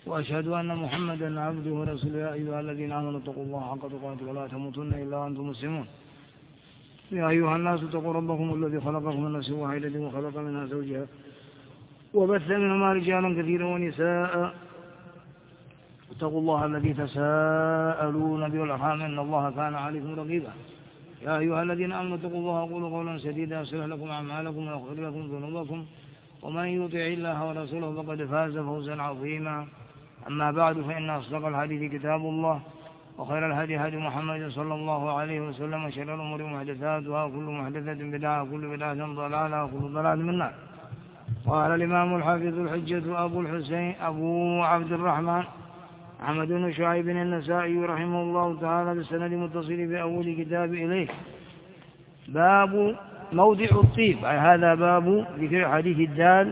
وأشهد أن محمدا عبده ورسوله. يا أيها الذين آمنوا اتقوا الله حق تقاته ولا تموتن إلا وأنتم مسلمون. يا أيها الناس اتقوا ربكم الذي خلقكم من نفس واحدة وخلق منها زوجها وبث منهما رجالا كثيرا ونساء. اتقوا الله الذي تساءلون به والأرحام إن الله كان عليكم رقيبا. يا أيها الذين آمنوا اتقوا الله وقولوا قولا سديدا يصلح لكم أعمالكم ويغفر لكم ذنوبكم ومن يطع الله ورسوله فقد فاز فوزا عظيما. أما بعد فإن أصدق الحديث كتاب الله وخير الهدي هدي محمد صلى الله عليه وسلم وشر الأمور محدثاتها وكل محدثة بدعة وكل بدعة ضلالة وكل ضلالة من النار. قال الإمام الحافظ الحجة أبو الحسين أبو عبد الرحمن أحمد بن شعيب النسائي رحمه الله تعالى بالسند المتصل بأول كتاب إليه. باب موضع الطيب، أي هذا باب ذكر حديث الدال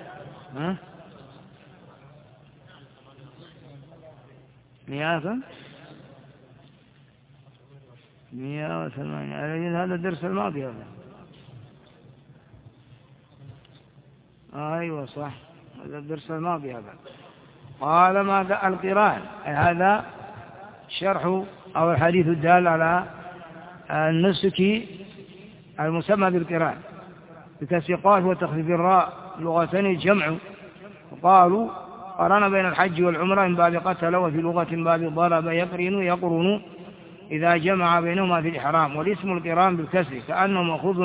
108. هذا الدرس الماضي هذا. أيوة صح، هذا الدرس الماضي هذا. قال ماذا القران، أي هذا شرح أو الحديث الدال على النسك المسمى بالقران بكسر قاف وتخفيف الراء، لغتين الجمع. وقالوا قرن بين الحج والعمرة من باب قتل، وفي لغة من باب ضرب يقرن إذا جمع بينهما في الإحرام. والاسم القران بالكسر كأنه مأخوذ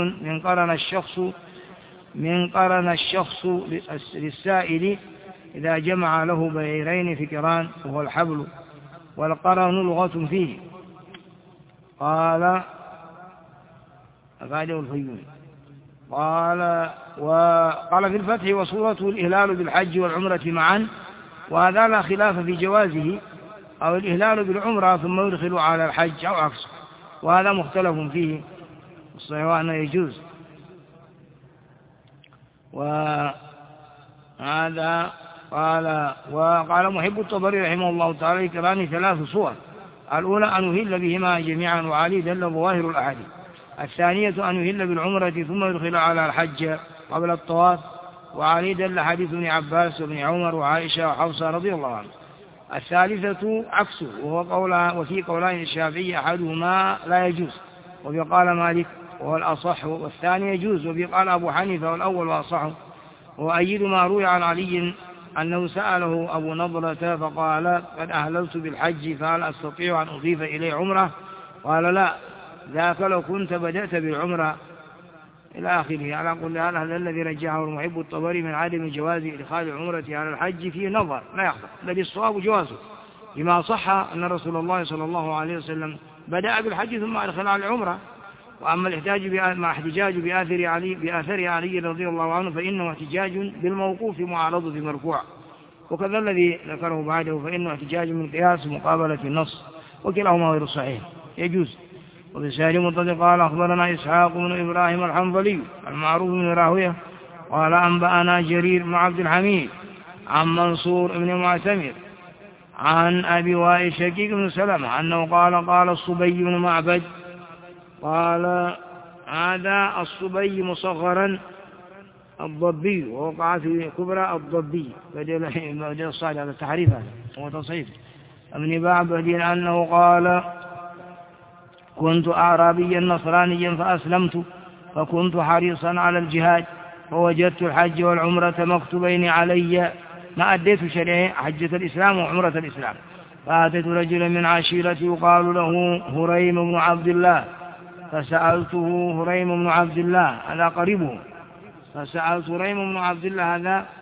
من قرن الشخص للسائل إذا جمع له بيرين في قران وهو الحبل، والقرن لغة فيه. قال أفاده الفيومي وقال في الفتح وصورته الإهلال بالحج والعمرة معا، وهذا لا خلاف في جوازه، أو الإهلال بالعمرة ثم يدخل على الحج أو عكسه، وهذا مختلف فيه، الصحيح أنه يجوز. وهذا وقال محب الطبري رحمه الله تعالى القران 3 صور: الأولى أن يهل بهما جميعا وعليه دل ظواهر الأحاديث. الثانية أن يهل بالعمرة ثم يدخل على الحج قبل الطواف، وعليه دل حديث ابن عباس وابن عمر وعائشة وحفصة رضي الله عنه. الثالثة عكسه، وفي قولان الشافعي أحدهما لا يجوز، وفي قال مالك وهو الأصح، والثاني يجوز، وفي قال أبو حنيفة والأول وأصح. وأيد ما روي عن علي أنه سأله أبو نضرة فقال قد أهللت بالحج فهل أستطيع أن أضيف إليه عمرة؟ قال لا، ذاك لو كنت بدأت بالعمرة إلى آخره. على كل حال هذا الذي رجحه المحب الطبري من عدم جواز إدخال العمرة على الحج فيه نظر لا يخطئ، بل الصواب جوازه، لما صح أن رسول الله صلى الله عليه وسلم بدأ بالحج ثم أدخل على العمرة. وأما الاحتجاج بآثر علي رضي الله عنه فإنه احتجاج بالموقوف معارضة مرفوع، وكذا الذي ذكره بعده فإنه احتجاج من قياس مقابلة النص، وكلاهما غير صحيح يجوز. وبسائر منطلق قال أخبرنا إسحاق بن إبراهيم الحنظلي المعروف بن راهوية قال أنبأنا جرير بن عبد الحميد عن منصور بن معتمر عن أبي وائل شقيق بن سلمة أنه قال الصبي بن معبد قال هذا الصبي مصغرا الضبي، ووقع في كبرى الضبي بدل الصاد، هذا التحريف هذا هو تصحيف ابن معبد أنه قال كنت أعرابيا نصرانيا فأسلمت، فكنت حريصا على الجهاد، فوجدت الحج والعمرة مكتوبين علي، ما أديت شرعي حجة الإسلام وعمرة الإسلام. فأتيت رجلا من عشيرتي يقال له هريم بن عبد الله، فسألته هريم بن عبد الله هذا قريبه، فسألت هريم بن عبد الله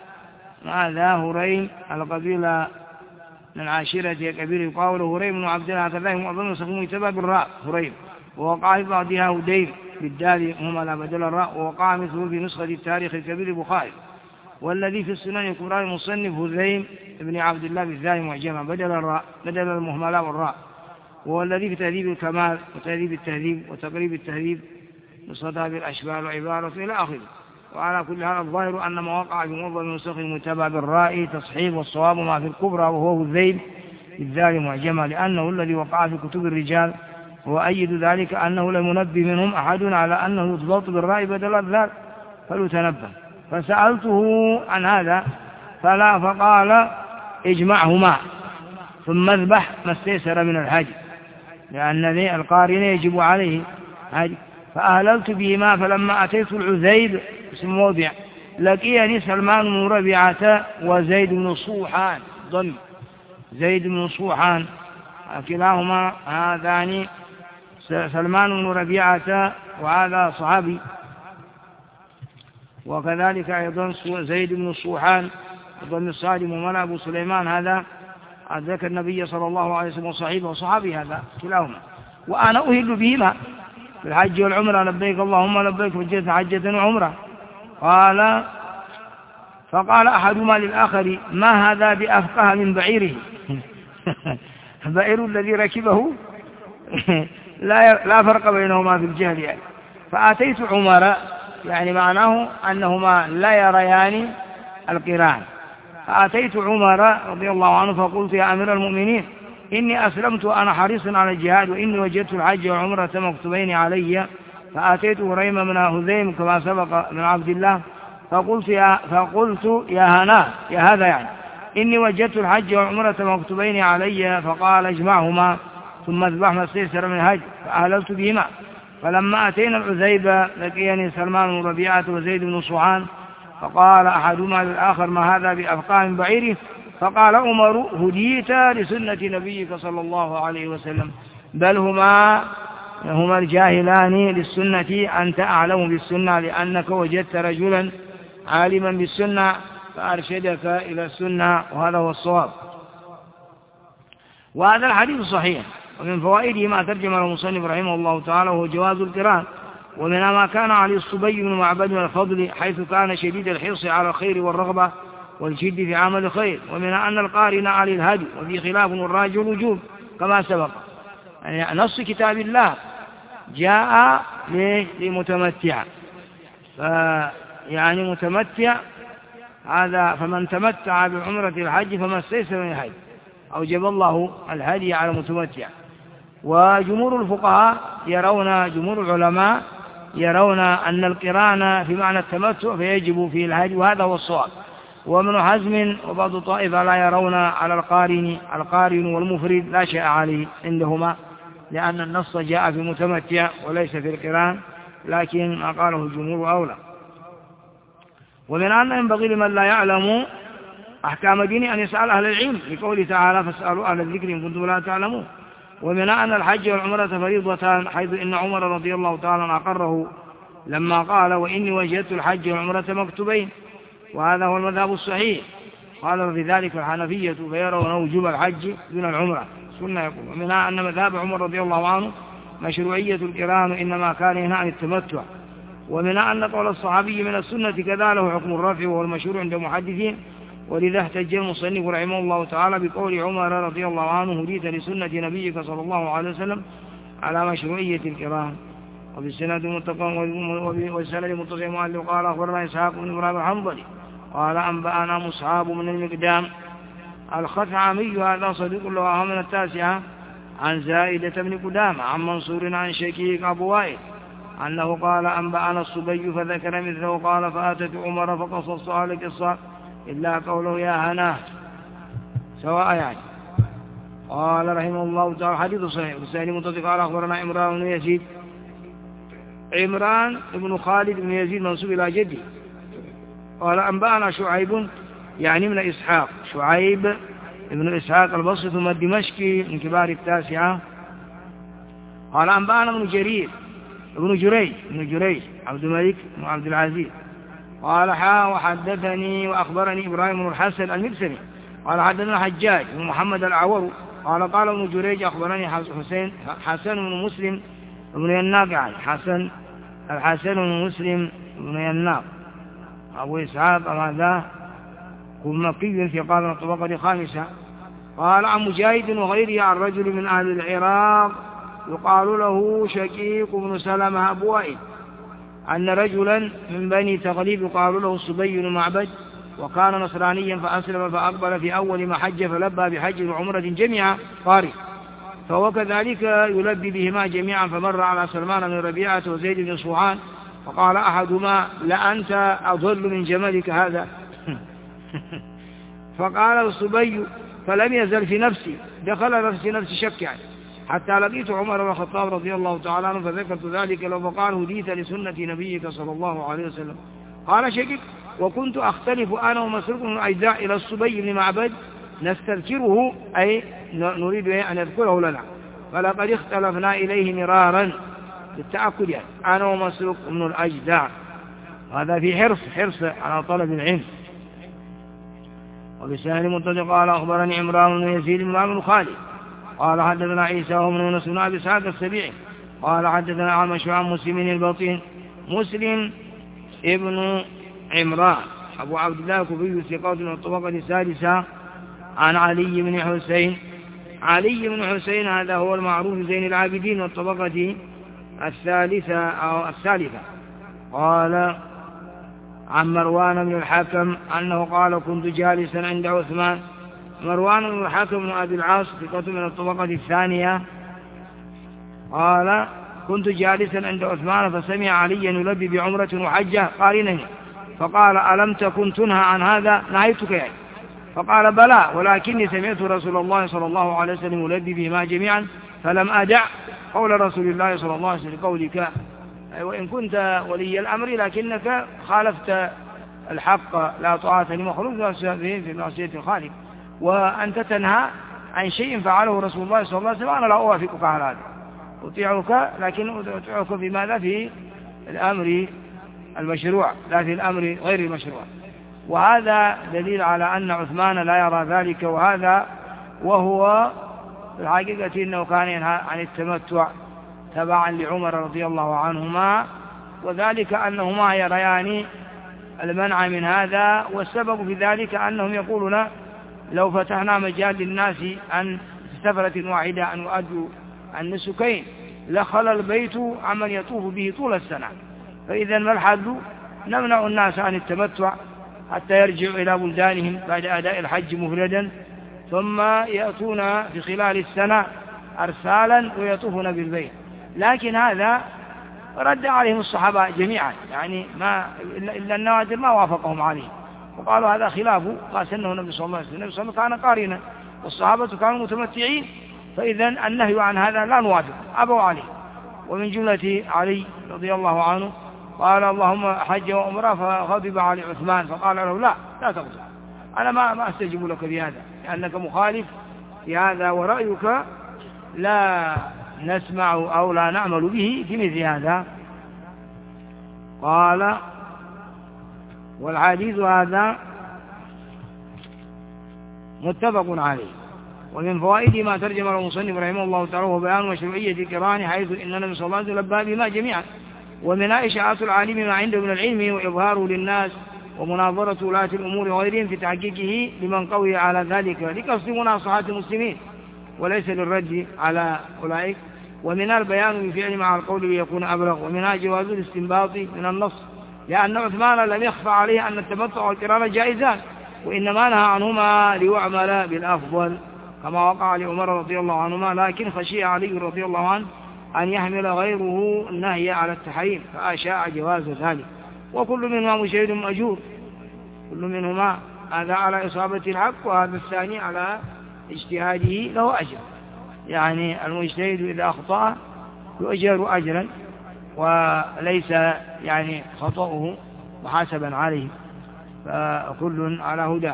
هذا هريم القبيلة من عاشرة قبيلة يقال له هريم بن عبد الله، كذلك معظم نسخهم يتبع بالراء هريم، ووقع في بعضها هديم بالدال هم لا بدل الراء، ووقع مثله في نسخة التاريخ الكبير البخاري. والذي في السنن الكبرى المصنف هذيم بن عبد الله بالذال معجمة بدل المهملة والراء. والذي في تهذيب الكمال وتهذيب التهذيب وتقريب التهذيب نسختها بالأشبال وعبارة إلى آخره. وعلى كل هذا الظاهر أن ما وقع في معظم نسخ المتبع بالراء تصحيح، والصواب ما في الكبرى وهو هذيم بالذال معجمة، لأنه الذي وقع في كتب الرجال. وأيد ذلك أنه لم ينبه منهم أحد على أنه يضبط بالراء بدل الذال، فليتنبه. فسألته عن هذا فقال اجمعهما ثم اذبح ما استيسر من الهدي، لأن القارن يجب عليه هدي. فأهللت بهما، فلما أتيت العذيب اسم موضع لقيني سلمان بن ربيعة وزيد بن صوحان، ضم زيد بن صوحان كلاهما هذان سلمان بن ربيعة وهذا صحابي، وكذلك أيضا زيد بن صوحان ضم الصادم وملا أبو سليمان، هذا ذكر النبي صلى الله عليه وسلم وصحيبه وصحابي هذا كلاهما. وأنا أهل بهما في الحج والعمرة، لبيك اللهم لبيك وجدت حجة وعمرة. فقال أحدهما للآخر ما هذا بأفقه من بعيره بعير الذي ركبه لا فرق بينهما في الجهل يعني. فأتيت عمر، يعني معناه أنهما لا يريان القران. فأتيت عمر رضي الله عنه فقلت يا أمير المؤمنين إني أسلمت وأنا حريص على الجهاد، وإني وجدت الحج والعمرة مكتوبين علي. فأتيت هريمة من هذيم كما سبق من عبد الله فقلت يا هناه يا هذا يعني إني وجدت الحج والعمرة مكتوبين علي. فقال اجمعهما ثم اذبح ما استيسر من الهدي. فأهللت بهما. فلما أتينا العذيبة لقيني سلمان بن ربيعة وزيد بن صوحان. فقال أحدهما للآخر ما هذا بأفقاه من بعيره. فقال عمر هديت لسنة نبيك صلى الله عليه وسلم، بل هما الجاهلان للسنة، أنت أعلم بالسنة لأنك وجدت رجلا عالما بالسنة فأرشدك إلى السنة، وهذا هو الصواب. وهذا الحديث صحيح. ومن فوائده ما ترجم المصنف رحمه الله تعالى وهو جواز القران، ومنها ما كان عليه الصبي بن معبد من الفضل حيث كان شديد الحرص على الخير والرغبة والجد في عمل الخير. ومنها أن القارن عليه الهدي، وفي خلاف الراجع الوجوب كما سبق. يعني نص كتاب الله جاء لمتمتع، يعني متمتع هذا فمن تمتع بعمرة الحج فما استيسر من الهدي، أوجب الله الهدي على المتمتع. وجمهور الفقهاء جمهور العلماء يرون أن القران في معنى التمتع فيجب فيه الهدي، وهذا هو الصواب. ومن حزم وبعض الطائفة لا يرون على القارن والمفرد لا شيء عليه عندهما، لأن النص جاء في المتمتع وليس في القران، لكن ما قاله الجمهور أولى. ومن أن ينبغي لمن لا يعلم أحكام دينه أن يسأل أهل العلم، لقوله تعالى فاسألوا أهل الذكر إن كنتم لا تعلمون. ومن أن الحج والعمرة فريضتان، حيث إن عمر رضي الله تعالى أقره لما قال وإني وجدت الحج والعمرة مكتوبين، وهذا هو المذهب الصحيح. قال في ذلك الحنفية فيرون وجوب الحج دون العمرة سنة يقول. ومنها أن مذهب عمر رضي الله عنه مشروعية القران إنما كان ينهى عن التمتع. ومنها أن قول الصحابي من السنة كذا له حكم الرفع وهو المشهور عند المحدثين. ولذا احتج المصنف رحمه الله تعالى بقول عمر رضي الله عنه هديت لسنة نبيك صلى الله عليه وسلم على مشروعية القران. وبالسند متصل مؤلف قال أخبرنا إسحاق بن إبراهيم الحنظلي قال أنبأنا مصعب من المقدام الخثعمي، هذا صديق له من 9 عن زائدة بن قدامة عن منصور عن شكيك أبو وائل أنه قال أنبأنا الصبي فذكر مثله قال فأتت عمر فقصصت على القصة إلا قوله يا هناه سواء يعني. قال رحمه الله تعالى حديث صحيح. والثاني متصل قال أخبرنا عمران بن يزيد، عمران بن خالد بن يزيد منسوب إلى جدي. قال أنبأنا شعيب يعني من إسحاق، شعيب ابن إسحاق البصري ثم الدمشقي من كبار 9. قال أنبأنا ابن جريج عبد الملك بن عبد العزيز قال وحدثني وأخبرني إبراهيم بن الحسن المرسلي قال حدثنا حجاج بن محمد العور قال ابن جريج أخبرني حسن بن مسلم بن يناق، يعني الحسن بن مسلم بن يناق أبو إسحاق هذا مكي في قال الطبقة 5. قال عن مجاهد وغيره عن رجل من أهل العراق يقال له شقيق بن سلمة أبو وائل أن رجلا من بني تغليب يقال له الصبي بن معبد وكان نصرانيا فأسلم فأقبل في أول ما حج فلبى بحج وعمرة جميعا قارئ، فهو كذلك يلبي بهما جميعا. فمر على سلمان بن ربيعة وزيد بن صوحان فقال أحدهما لأنت أضل من جملك هذا فقال الصبي فلم يزل في نفسي، دخل في نفسي شك يعني، حتى لقيت عمر بن الخطاب رضي الله تعالى عنه فذكرت ذلك له، فقال هديت لسنة نبيك صلى الله عليه وسلم. قال شقيق وكنت أختلف أنا ومسروق بن الأجداء إلى الصبي بن معبد نستذكره، أي نريد أن يذكره لنا، فلقد اختلفنا إليه مرارا بالتأكد يعني أنا ومسروق بن الأجداء، هذا في حرص على طلب العلم. وبسهل منتظر قال أخبرني عمران بن يزيد بن خالد قال حدثنا عيسى ومن يونس بن أبي إسحاق السبيعي قال حدثنا عمش عن مسلم البطين مسلم ابن عمران أبو عبد الله الكوفي ثقة من الطبقة السادسة عن علي بن حسين. علي بن حسين هذا هو المعروف زين العابدين والطبقة الثالثة أو الثالثة. قال عن مروان بن الحكم أنه قال كنت جالسا عند عثمان. مروان بن الحكم بن أبي العاص ثقة من الطبقة الثانية قال كنت جالسا عند عثمان فسمع عليا يلبي بعمرة وحجة قارنني، فقال ألم تكن تنهى عن هذا؟ نهيتك يعني. فقال بلى ولكني سمعت رسول الله صلى الله عليه وسلم يلبي بهما جميعا فلم أدع قول رسول الله صلى الله عليه وسلم قولك، وإن كنت ولي الأمر لكنك خالفت الحق، لا طاعة لمخلوق في معصية الخالق، وأنت تنهى عن شيء فعله رسول الله صلى الله عليه وسلم، أنا لا أوافقك على هذا، أطيعك لكن أطيعك في ماذا؟ في الأمر المشروع لا في الأمر غير المشروع. وهذا دليل على أن عثمان لا يرى ذلك، وهو في الحقيقة إنه كان ينهى عن التمتع تبعا لعمر رضي الله عنهما، وذلك أنهما يريان المنع من هذا، والسبب في ذلك أنهم يقولون لو فتحنا مجال للناس أن سفرة واحدة أن يؤدوا النسكين لخل البيت عمن يطوف به طول السنة، فإذا ما الحل؟ نمنع الناس عن التمتع حتى يرجعوا إلى بلدانهم بعد أداء الحج مفردا، ثم يأتون في خلال السنة أرسالا ويطوفون بالبيت. لكن هذا رد عليهم الصحابة جميعا، يعني ما إلا النوادر ما وافقهم عليه، وقالوا هذا خلافه، قال سنه النبي صلى الله عليه وسلم. النبي صلى الله عليه وسلم كان قارنا والصحابة كانوا متمتعين، فإذا النهي عن هذا لا نوافق، أبوا عليه. ومن جملة علي رضي الله عنه قال اللهم حج وعمره، فغضب علي عثمان فقال له لا تغضب، أنا ما أستجيب لك بهذا لأنك مخالف في هذا، ورأيك لا نسمع أو لا نعمل به في مثل هذا. قال والحديث هذا متفق عليه. ومن فوائد ما ترجم المصنف رحمه الله تعالى وبيان مشروعية القران، حيث إن النبي صلى الله عليه وسلم لبى بما جميعا، ومن إشاعة العالم ما عنده من العلم وإظهاره للناس، ومناظرة ولاة الأمور وغيرهم في تحقيقه لمن قوي على ذلك لقصد مناصحة المسلمين وليس للرد على أولئك. ومن البيان بفعل مع القول ليكون أبلغ، ومنها جواز الاستنباط من النص، لأن عثمان لم يخفى عليه أن التمتع والقران جائزان، وإنما نهى عنهما ليعمل بالأفضل كما وقع لعمر رضي الله عنهما، لكن خشي علي رضي الله عنه أن يحمل غيره النهي على التحريم فأشاع جواز ذلك. وكل منهما مجتهد مأجور، كل منهما هذا على إصابة الحق وهذا الثاني على اجتهاده له أجر، يعني المجتهد إذا أخطأ يؤجر أجرا وليس يعني خطأه محاسبا عليه، فكل على هدى.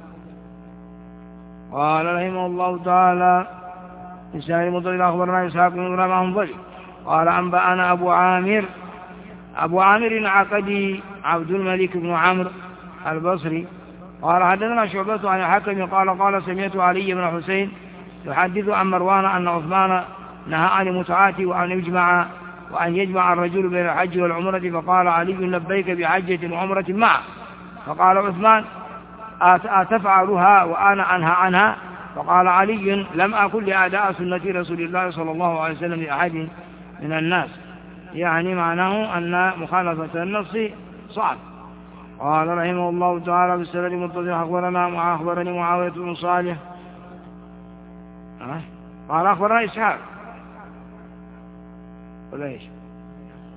قال رحمه الله تعالى إسحاق المطلب أخبرنا إسحاق بن إبراهيم عنبري قال أنبأنا أبو عامر العقدي عبد الملك بن عمرو البصري قال حدثنا شعبة عن الحكم قال سمعت علي بن حسين يحدث عن مروان أن عثمان نهى عن المتعة وأن يجمع الرجل بين الحج والعمرة، فقال علي لبيك بحجة وعمرة معه، فقال عثمان أتفعلها وأنا أنهى عنها؟ فقال علي لم أكن لأداء سنة رسول الله صلى الله عليه وسلم لأحد من الناس، يعني معناه أن مخالفة النص صعب. قال رحمه الله تعالى بالسند المتصل أخبرني معاوية بن صالح قال أخبرنا إسحاق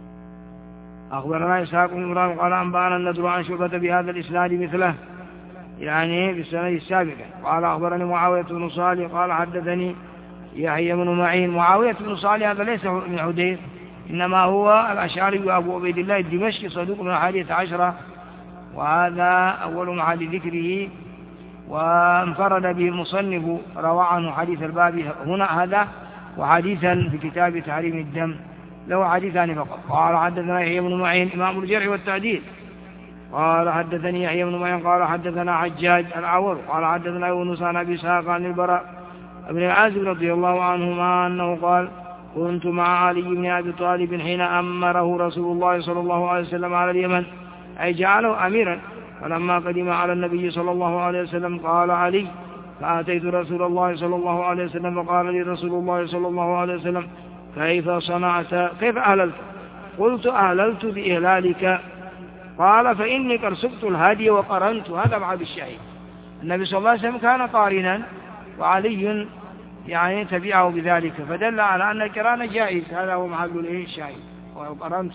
أخبرنا إسحاق بن إبراهيم قال أنبأنا النضر عن شعبة بهذا الإسناد مثله. يعني بالسنة السابقة. قال أخبرني معاوية بن صالح قال حدثني يحيى بن معين. معاوية بن صالح هذا ليس من حديث، إنما هو الأشعري وأبو عبيد الله الدمشقي صدوق من 11، وهذا أول محل ذكره، وانفرد به المصنف روى عنه حديث الباب هنا هذا، وحديثا في كتاب تحريم الدم له حديثان فقط. قال حدثنا يحيى بن معين إمام الجرح والتعديل قال حدثني يحيى بن معين قال حدثنا حجاج العور قال حدثنا يونس عن أبي إسحاق عن البراء بن عازب رضي الله عنهما أنه قال كنت مع علي بن أبي طالب حين أمره رسول الله صلى الله عليه وسلم على اليمن، أي جعله أميرا. فلما قدم على النبي صلى الله عليه وسلم قال علي فأتيت رسول الله صلى الله عليه وسلم فقال لي رسول الله صلى الله عليه وسلم كيف صنعت كيف أهللت؟ قلت أهللت بإهلالك. قال فإني قد سقت الهدي وقرنت. هذا بعد الشهيد. النبي صلى الله عليه وسلم كان قارنا وعلي يعني تبعه بذلك، فدل على أن القران جائز. هذا هو محل الشهيد وقرنت.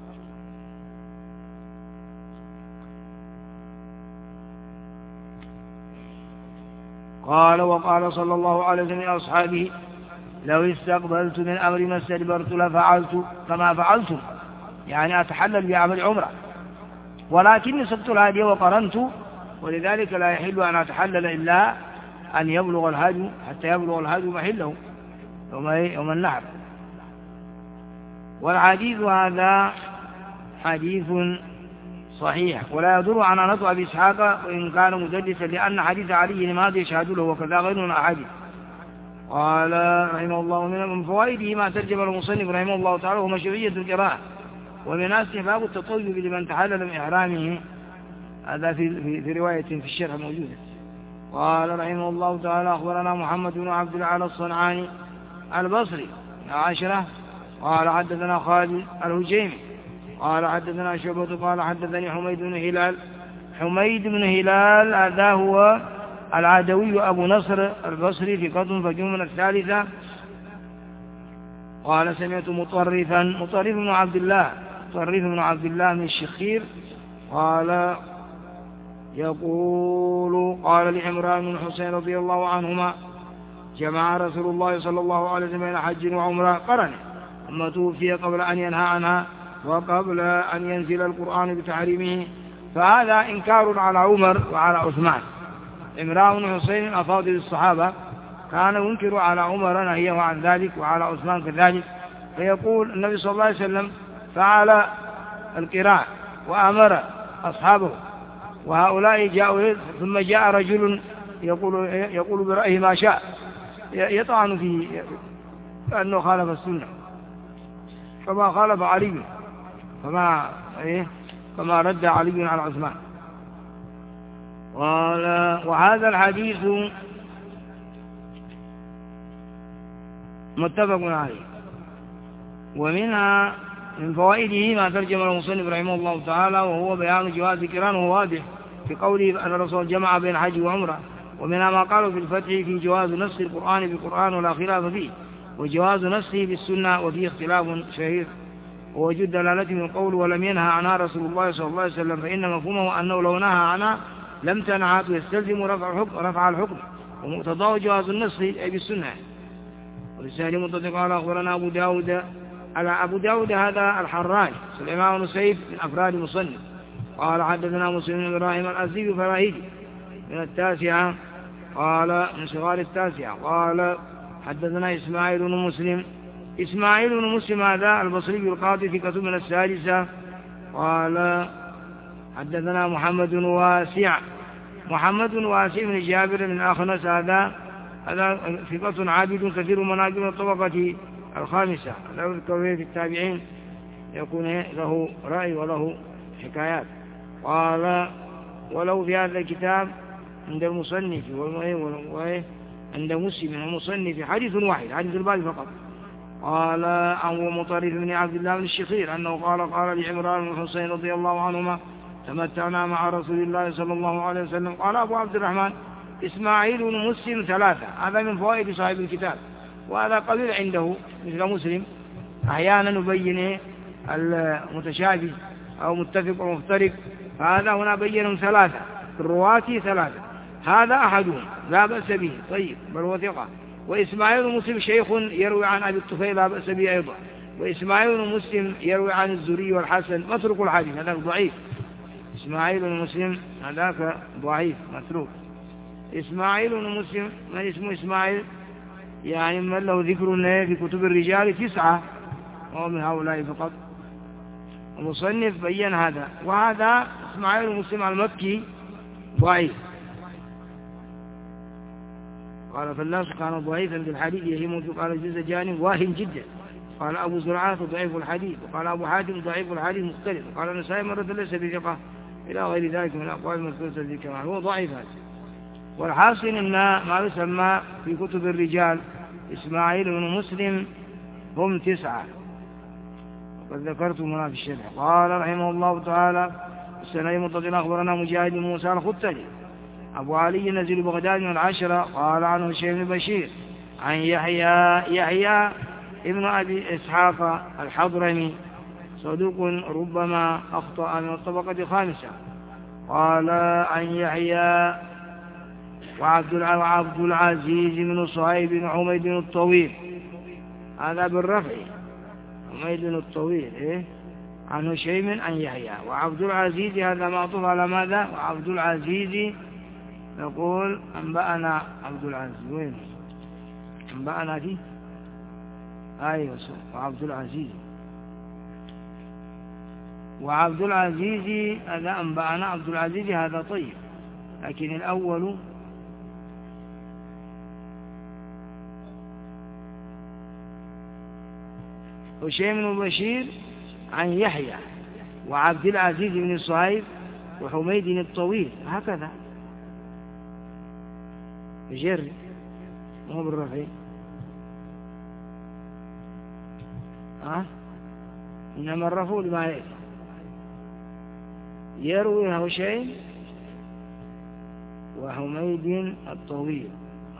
قال وقال صلى الله عليه وسلم لأصحابه لو استقبلت من أمر ما استدبرت لفعلت كما فعلتم، يعني أتحلل بعمل عمره، ولكني سقت الهدي وقرنت، ولذلك لا يحل أن أتحلل إلا أن يبلغ الهدي حتى يبلغ الهدي محله يوم النحر. والحديث هذا حديث صحيح، ولا يدور عن أنس أبي إسحاق وإن كان مدلسا، لأن حديث علي ماضي يشهد له وكذا غيره من أحاديث. قال رحمه الله من فوائده ما ترجم المصنف رحمه الله تعالى ومشروعية القراءة، ومن استحباب التطيب لمن تحلل من إحرامه. هذا في رواية في الشرح موجودة. قال رحمه الله تعالى أخبرنا محمد بن عبد العال الصنعاني البصري 10. قال حدثنا خالد الهجيمي قال حدثنا شعبة قال حدثني حميد بن هلال. حميد بن هلال هذا هو العدوي أبو نصر البصري في قطن فجوم من 3. قال سمعت مطرف بن عبد الله من الشخير قال يقول قال لعمران بن الحسين رضي الله عنهما جمع رسول الله صلى الله عليه وسلم بين حج وعمرة قرن، ثم توفي قبل أن ينهى عنها وقبل أن ينزل القرآن بتحريمه، فهذا إنكار على عمر وعلى عثمان. عمران بن الحسين أفاضل الصحابة كان ينكر على عمر نهيه عن ذلك وعلى عثمان كذلك، فيقول النبي صلى الله عليه وسلم فعل القراء وأمر أصحابه، وهؤلاء جاءوا ثم جاء رجل يقول برأيه ما شاء يطعن فيه أنه خالف السنة، فما خالف علي فما رد علي على عثمان. قال وهذا الحديث متفق عليه. ومنها من فوائده ما ترجم المصنف رحمه الله تعالى وهو بيان جواز القران، وهو واضح في قوله أن الرسول جمع بين حج وعمرة. ومنها ما قالوا في الفتح في جواز نسخ القرآن بالقرآن ولا خلاف فيه، وجواز نسخه بالسنة وفيه اختلاف شهير، ووجود دلالته من قول ولم ينهى عنها رسول الله صلى الله عليه وسلم، فإن مفهومه أنه لو نهى عنها لم تنعت ويستلزم رفع الحكم، ومقتضاه جواز النسخ أي بالسنة. ولسهل مطلق قال أخبرنا أبو داود هذا الحراني سليمان بن سيف من أفراد مصنف. قال حدثنا مسلم بن إبراهيم الأزدي فراهيدي من 9 قال من صغار 9. قال حدثنا إسماعيل بن مسلم هذا البصري القاضي في كتب من 6. قال حدثنا محمد بن واسع بن جابر من أخنس هذا ثقة عابد كثير مناقب الطبقة 5. لا يذكر في التابعين يكون له رأي وله حكايات. قال ولو في هذا الكتاب عند المصنف عند مسلم المصنف حديث واحد، حديث الباب فقط. قال أبو مطرف بن عبد الله بن الشخير أنه قال لعمران بن الحسين رضي الله عنهما تمتعنا مع رسول الله صلى الله عليه وسلم. قال أبو عبد الرحمن إسماعيل بن مسلم 3. هذا من فوائد صاحب الكتاب، وهذا قليل عنده مثل مسلم، أحيانا نبين المتشابه أو متفق ومفترق، فهذا هنا بينهم 3 الرواة ثلاثة، هذا أحدهم لا بأس به طيب بل هو ثقة. وإسماعيل بن مسلم شيخ يروي عن أبي الطفيل لا بأس به أيضا. وإسماعيل بن مسلم يروي عن الزهري والحسن متروك الحديث هذا ضعيف. إسماعيل بن مسلم هذاك ضعيف متروك. إسماعيل بن مسلم من اسمه إسماعيل يعني من له ذكر في كتب الرجال 9 وهو من هؤلاء فقط. المصنف بين هذا. وهذا إسماعيل بن مسلم المكي ضعيف. قال فالناس كان ضعيفا بالحديث يهمه قال جزء جانب واهن جدا. قال أبو زرعة ضعيف الحديث. وقال أبو حاتم ضعيف الحديث مختلف. وقال النسائي مرة ليس بثقة إلى غير ذلك من الأقوال المذكورة في كمان هو ضعيف هذا. والحاصل أن ما يسمى في كتب الرجال إسماعيل بن مسلم هم 9 وقد ذكرت هنا في الشرح. قال رحمه الله تعالى السنة متصل أخبرنا مجاهد بن موسى الختلي أبو علي نزل بغداد من 10 قال عنه هشام بن بشير عن يحيى ابن أبي إسحاق الحضرمي صدوق ربما أخطأ من الطبقة الخامسة. قال عن يحيى وعبد العزيز بن صهيب بن حميد الطويل هذا بالرفع حميد الطويل عن هشيم عن يحيى. وعبد العزيز هذا معطوف على ماذا؟ وعبد العزيز نقول أنبأنا عبد العزيز وين أنبأنا دي أيوة وعبد العزيز وعبد العزيز هذا أنبأنا عبد العزيز هذا طيب. لكن الأول هشيم بن بشير عن يحيى وعبد العزيز بن صهيب وحميد الطويل هكذا بجر مو بالرفع إنما الرفع لما يروي هشيم وحميد الطويل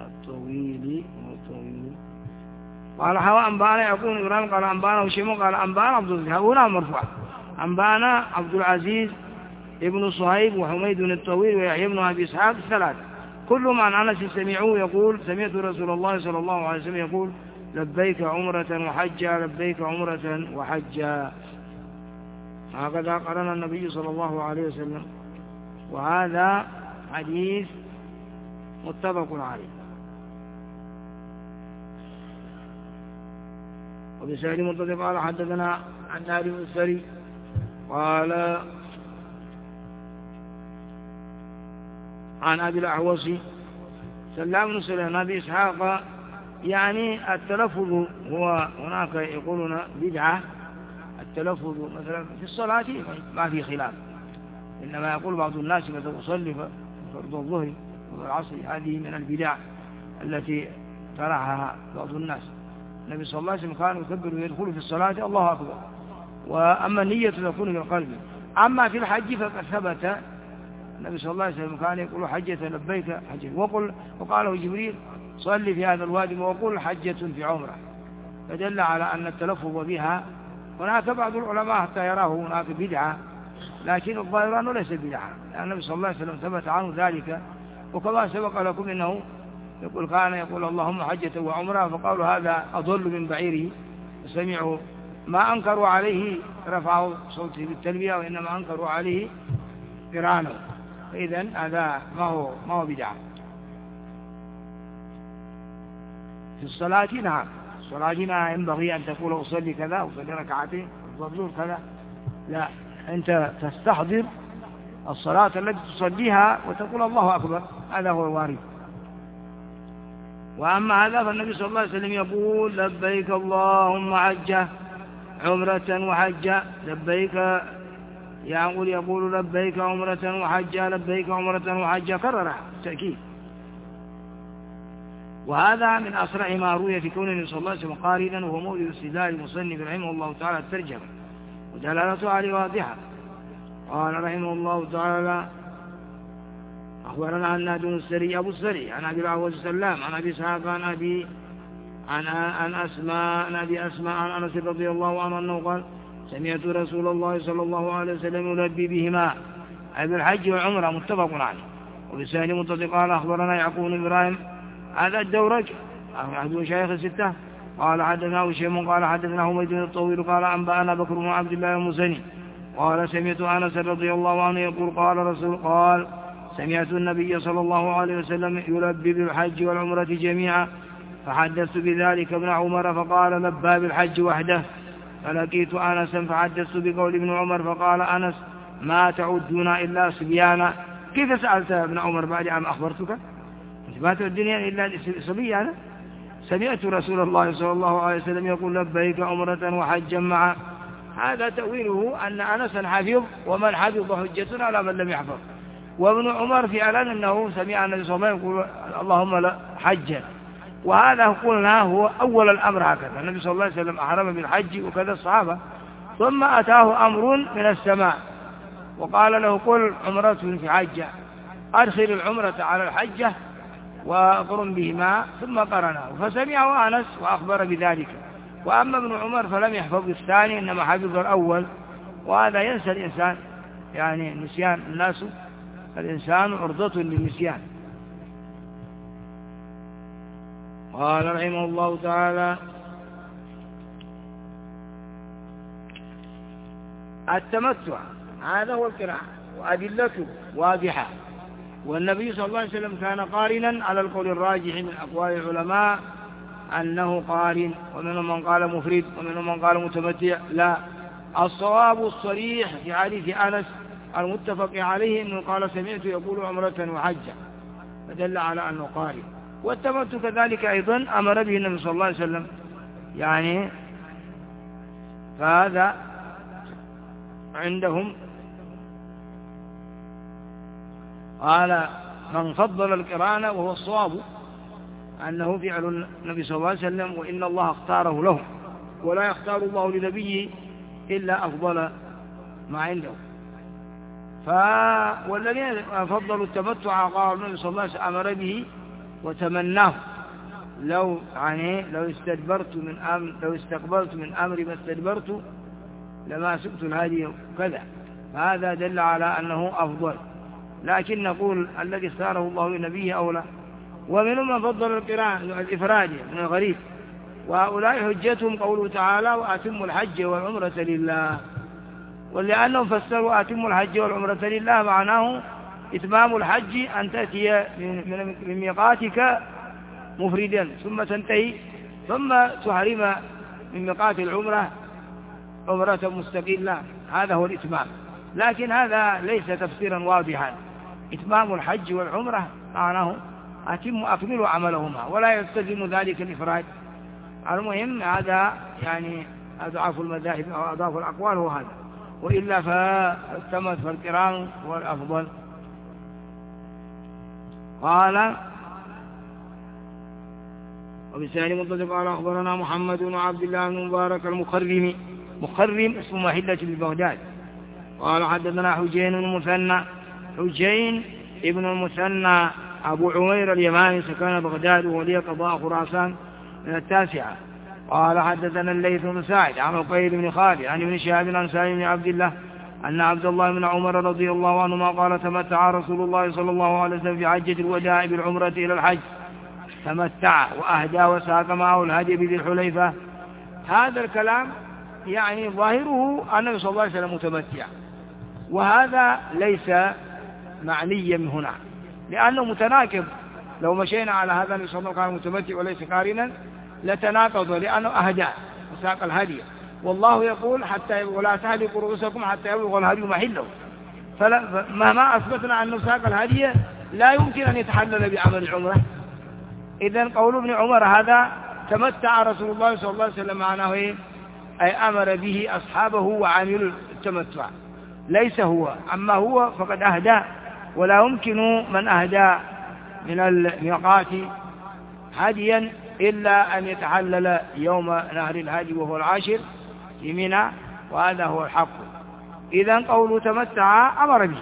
قال حواء أنبانا يكون إبراهيم قال أنبانا هشيم قال أنبانا عبد العزيز هنا مرفوع أنبانا عبد العزيز ابن صهيب وحميد الطويل ويحيى بن أبي إسحاق 3 كلهم عن أنس سمعوه يقول سمعت رسول الله صلى الله عليه وسلم يقول لبيك عمرة وحجا لبيك عمرة وحجا. هكذا قرن النبي صلى الله عليه وسلم. وهذا حديث متفق عليه. وبسائل متفق قال حدثنا عن نادي بن السري قال عن أبي الأحوص سلام بن سليمان أبي إسحاق يعني التلفظ هو هناك يقولون بدعة التلفظ مثلا في الصلاة ما في خلاف إنما يقول بعض الناس متى أصلي فرض الظهر والعصر هذه من البدع التي طرحها بعض الناس. النبي صلى الله عليه وسلم كان يكبر ويدخل في الصلاة الله أكبر وأما النية تكون في القلب. أما في الحج فقد ثبت النبي صلى الله عليه وسلم كان يقول حجة لبيك حجة وقاله جبريل صلي في هذا الوادي وقل حجة في عمره فدل على أن التلفظ بها هناك بعض العلماء حتى يراه هناك بدعة لكن الظاهر أنه ليس بدعة لأن النبي صلى الله عليه وسلم ثبت عنه ذلك. وكما سبق لكم إنه كان يقول اللهم حجة وعمره فقالوا هذا أضل من بعيره فسمعوا ما أنكروا عليه رفعوا صوته بالتلبية وإنما أنكروا عليه قرانه. فإذن هذا ما هو بدعة في الصلاة. نعم صلاتنا ينبغي أن تقول أصلي كذا أصلي ركعتين أصلي كذا لا أنت تستحضر الصلاة التي تصليها وتقول الله أكبر هذا هو الوارد. وأما هذا فالنبي صلى الله عليه وسلم يقول لبيك اللهم حجة عمرة وحجة لبيك يقول لبيك عمرة وحجة لبيك عمرة وحجة كررها تأكيد. وهذا من أسرع ما روي في كون النبي صلى الله عليه وسلم قارنا وهو موضع استدلال المصنف رحمه الله تعالى الترجمة ودلالته عليه واضحة. قال رحمه الله تعالى أخبرنا عن نادي السري أبو السري عن أبي العوض السلام عن أبي إسحاق عن أسماء نادي أسماء عن أنس رضي الله عنه أنه قال سمعت رسول الله صلى الله عليه وسلم يلبي بهما أي بالحج والعمرة متفق عليه. وبسهل متصل قال أخبرنا يعقوب بن إبراهيم هذا الدورج أحد مشايخ الستة قال حدثنا هشيم قال حدثنا حميد الطويل قال أنبأنا بكر بن عبد الله المزني قال سمعت أنس رضي الله عنه يقول قال سمعت النبي صلى الله عليه وسلم يلبي بالحج والعمرة جميعا فحدثت بذلك ابن عمر فقال لبى بالحج وحده. فلقيت أنسا فحدثت بقول ابن عمر فقال أنس ما تعدون إلا صبيانا. كيف سألت ابن عمر بعد أن أخبرتك؟ أنت ما تعدني إلا صبيانا؟ سمعت رسول الله صلى الله عليه وسلم يقول لبيك عمرة وحجا معا. هذا تأويله أن أنسا حفظ ومن حفظ حجة على من لم يحفظ. وابن عمر فعلا أنه سمع النبي صلى الله عليه وسلم يقول اللهم لا حجا، وهذا قلنا هو أول الأمر هكذا. النبي صلى الله عليه وسلم أحرم بالحج وكذا الصحابة، ثم أتاه أمر من السماء وقال له قل عمرة في حجة، أدخل العمرة على الحجة وقرن بهما، ثم قرناه فسمعه أنس وأخبر بذلك. وأما ابن عمر فلم يحفظ الثاني إنما حفظ الأول، وهذا ينسى الإنسان، يعني نسيان الناس، الإنسان عرضة للنسيان. قال رحمه الله تعالى التمتع هذا هو القراءة وأدلته واضحة، والنبي صلى الله عليه وسلم كان قارنا على القول الراجح من أقوال العلماء أنه قارن، ومنهم من قال مفرد ومنهم من قال متمتع. لا، الصواب الصريح في حديث أنس المتفق عليه أنه قال سمعت يقول عمرة وحجة، فدل على أنه قارن. والتمتع كذلك أيضا أمر به النبي صلى الله عليه وسلم، يعني فهذا عندهم قال من فضل القران وهو الصواب أنه فعل النبي صلى الله عليه وسلم، وإن الله اختاره له، ولا يختار الله لنبيه إلا أفضل ما عنده. والذين فضلوا التمتع قال النبي صلى الله عليه وسلم أمر به وتمناه، لو استقبلت من أمري ما استدبرت لما سقت الهدي كذا، فهذا دل على أنه أفضل. لكن نقول الذي اختاره الله لنبيه أولى. ومنهم من فضل القران الإفراد من الغريب، وهؤلاء حجتهم قوله تعالى وأتموا الحج والعمرة لله. ولأنهم فسروا أتموا الحج والعمرة لله معناه إتمام الحج أن تأتي من ميقاتك مفردا ثم تنتهي ثم تحرم من ميقات العمرة عمرة مستقلة، هذا هو الإتمام. لكن هذا ليس تفسيرا واضحا. إتمام الحج والعمرة معناه أكملوا عملهما، ولا يستلزم ذلك الإفراد. المهم هذا يعني أضعاف المذاهب أو أضعاف الأقوال هو هذا، وإلا فالتمت فالقران هو الأفضل. قال وبسهل متصل قال أخبرنا محمد بن عبد الله بن مبارك المخرم، مخرم اسم محلة ببغداد. قال حدثنا حجين ابن المثنى أبو عمير اليماني سكن بغداد وولي قضاء خراسان من 9. قال حدثنا الليث بن سعد عن عقيل بن خالد عن ابن شهاب عن سالم بن عبد الله أن عبد الله بن عمر رضي الله عنهما قال تمتع رسول الله صلى الله عليه وسلم في حجة الوداع بالعمرة إلى الحج، تمتع وأهدى وساق معه الهدي بذي الحليفة. هذا الكلام يعني ظاهره أنه صلى الله عليه وسلم متمتع، وهذا ليس معنيا من هنا لأنه متناقض. لو مشينا على هذا النبي صلى الله عليه وسلم متمتع وليس قارنا لتناقض، لأنه أهدى وساق الهدي، والله يقول حتى ولا تهلكوا رؤوسكم حتى يبلغ الهدي محله. فمهما أثبتنا أنه ساق الهدي لا يمكن أن يتحلل بعمل العمرة. إذن قول ابن عمر هذا تمتع رسول الله صلى الله عليه وسلم معناه إيه؟ أي أمر به أصحابه وعملوا التمتع، ليس هو. أما هو فقد أهدى، ولا يمكن من أهدى من الميقات هديا إلا أن يتحلل يوم نهر الهدي وهو 10 في منى، وهذا هو الحق. إذن قوله تمتع أمر به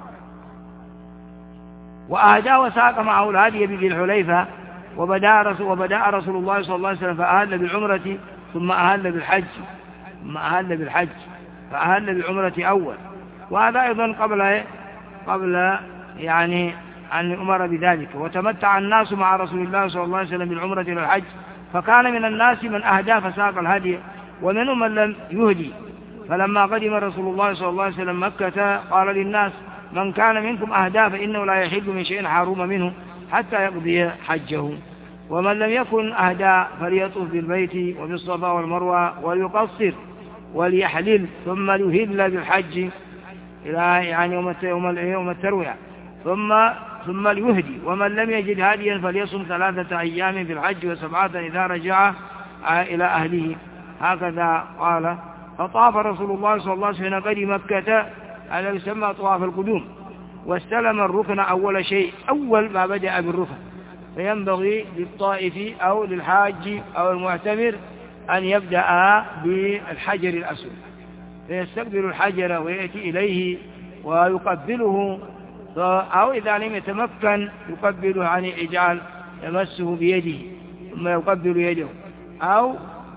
وأهدى وساق معه الهدي بذي الحليفة، وبدأ رسول الله صلى الله عليه وسلم فأهل بالعمرة ثم أهل بالحج فأهل بالعمرة أول، وهذا أيضا قبل قبل يعني أن يؤمر بذلك. وتمتع الناس مع رسول الله صلى الله عليه وسلم بالعمرة إلى الحج، فكان من الناس من أهدى فساق الهدي، ومنهم من لم يهدي. فلما قدم رسول الله صلى الله عليه وسلم مكة قال للناس: من كان منكم أهدى فإنه لا يحل من شيء حرم منه حتى يقضي حجه، ومن لم يكن أهدى فليطوف بالبيت وبالصفا والمروة وليقصر وليحلل ثم يهل بالحج إلى يعني يوم التروية ثم ليهدي. ومن لم يجد هاديا فليصم 3 أيام في الحج و7 إذا رجع إلى أهله. هكذا قال. فطاف رسول الله صلى الله عليه وسلم قدم مكة على يسمى طواف القدوم، واستلم الركن أول شيء، أول ما بدأ بالركن. فينبغي للطائف أو للحاج أو المعتمر أن يبدأ بالحجر الأسود، فيستقبل الحجر ويأتي إليه ويقبله، أو إذا لم يتمكن يقبله عن إجعال يمسه بيده ثم يقبل يده، أو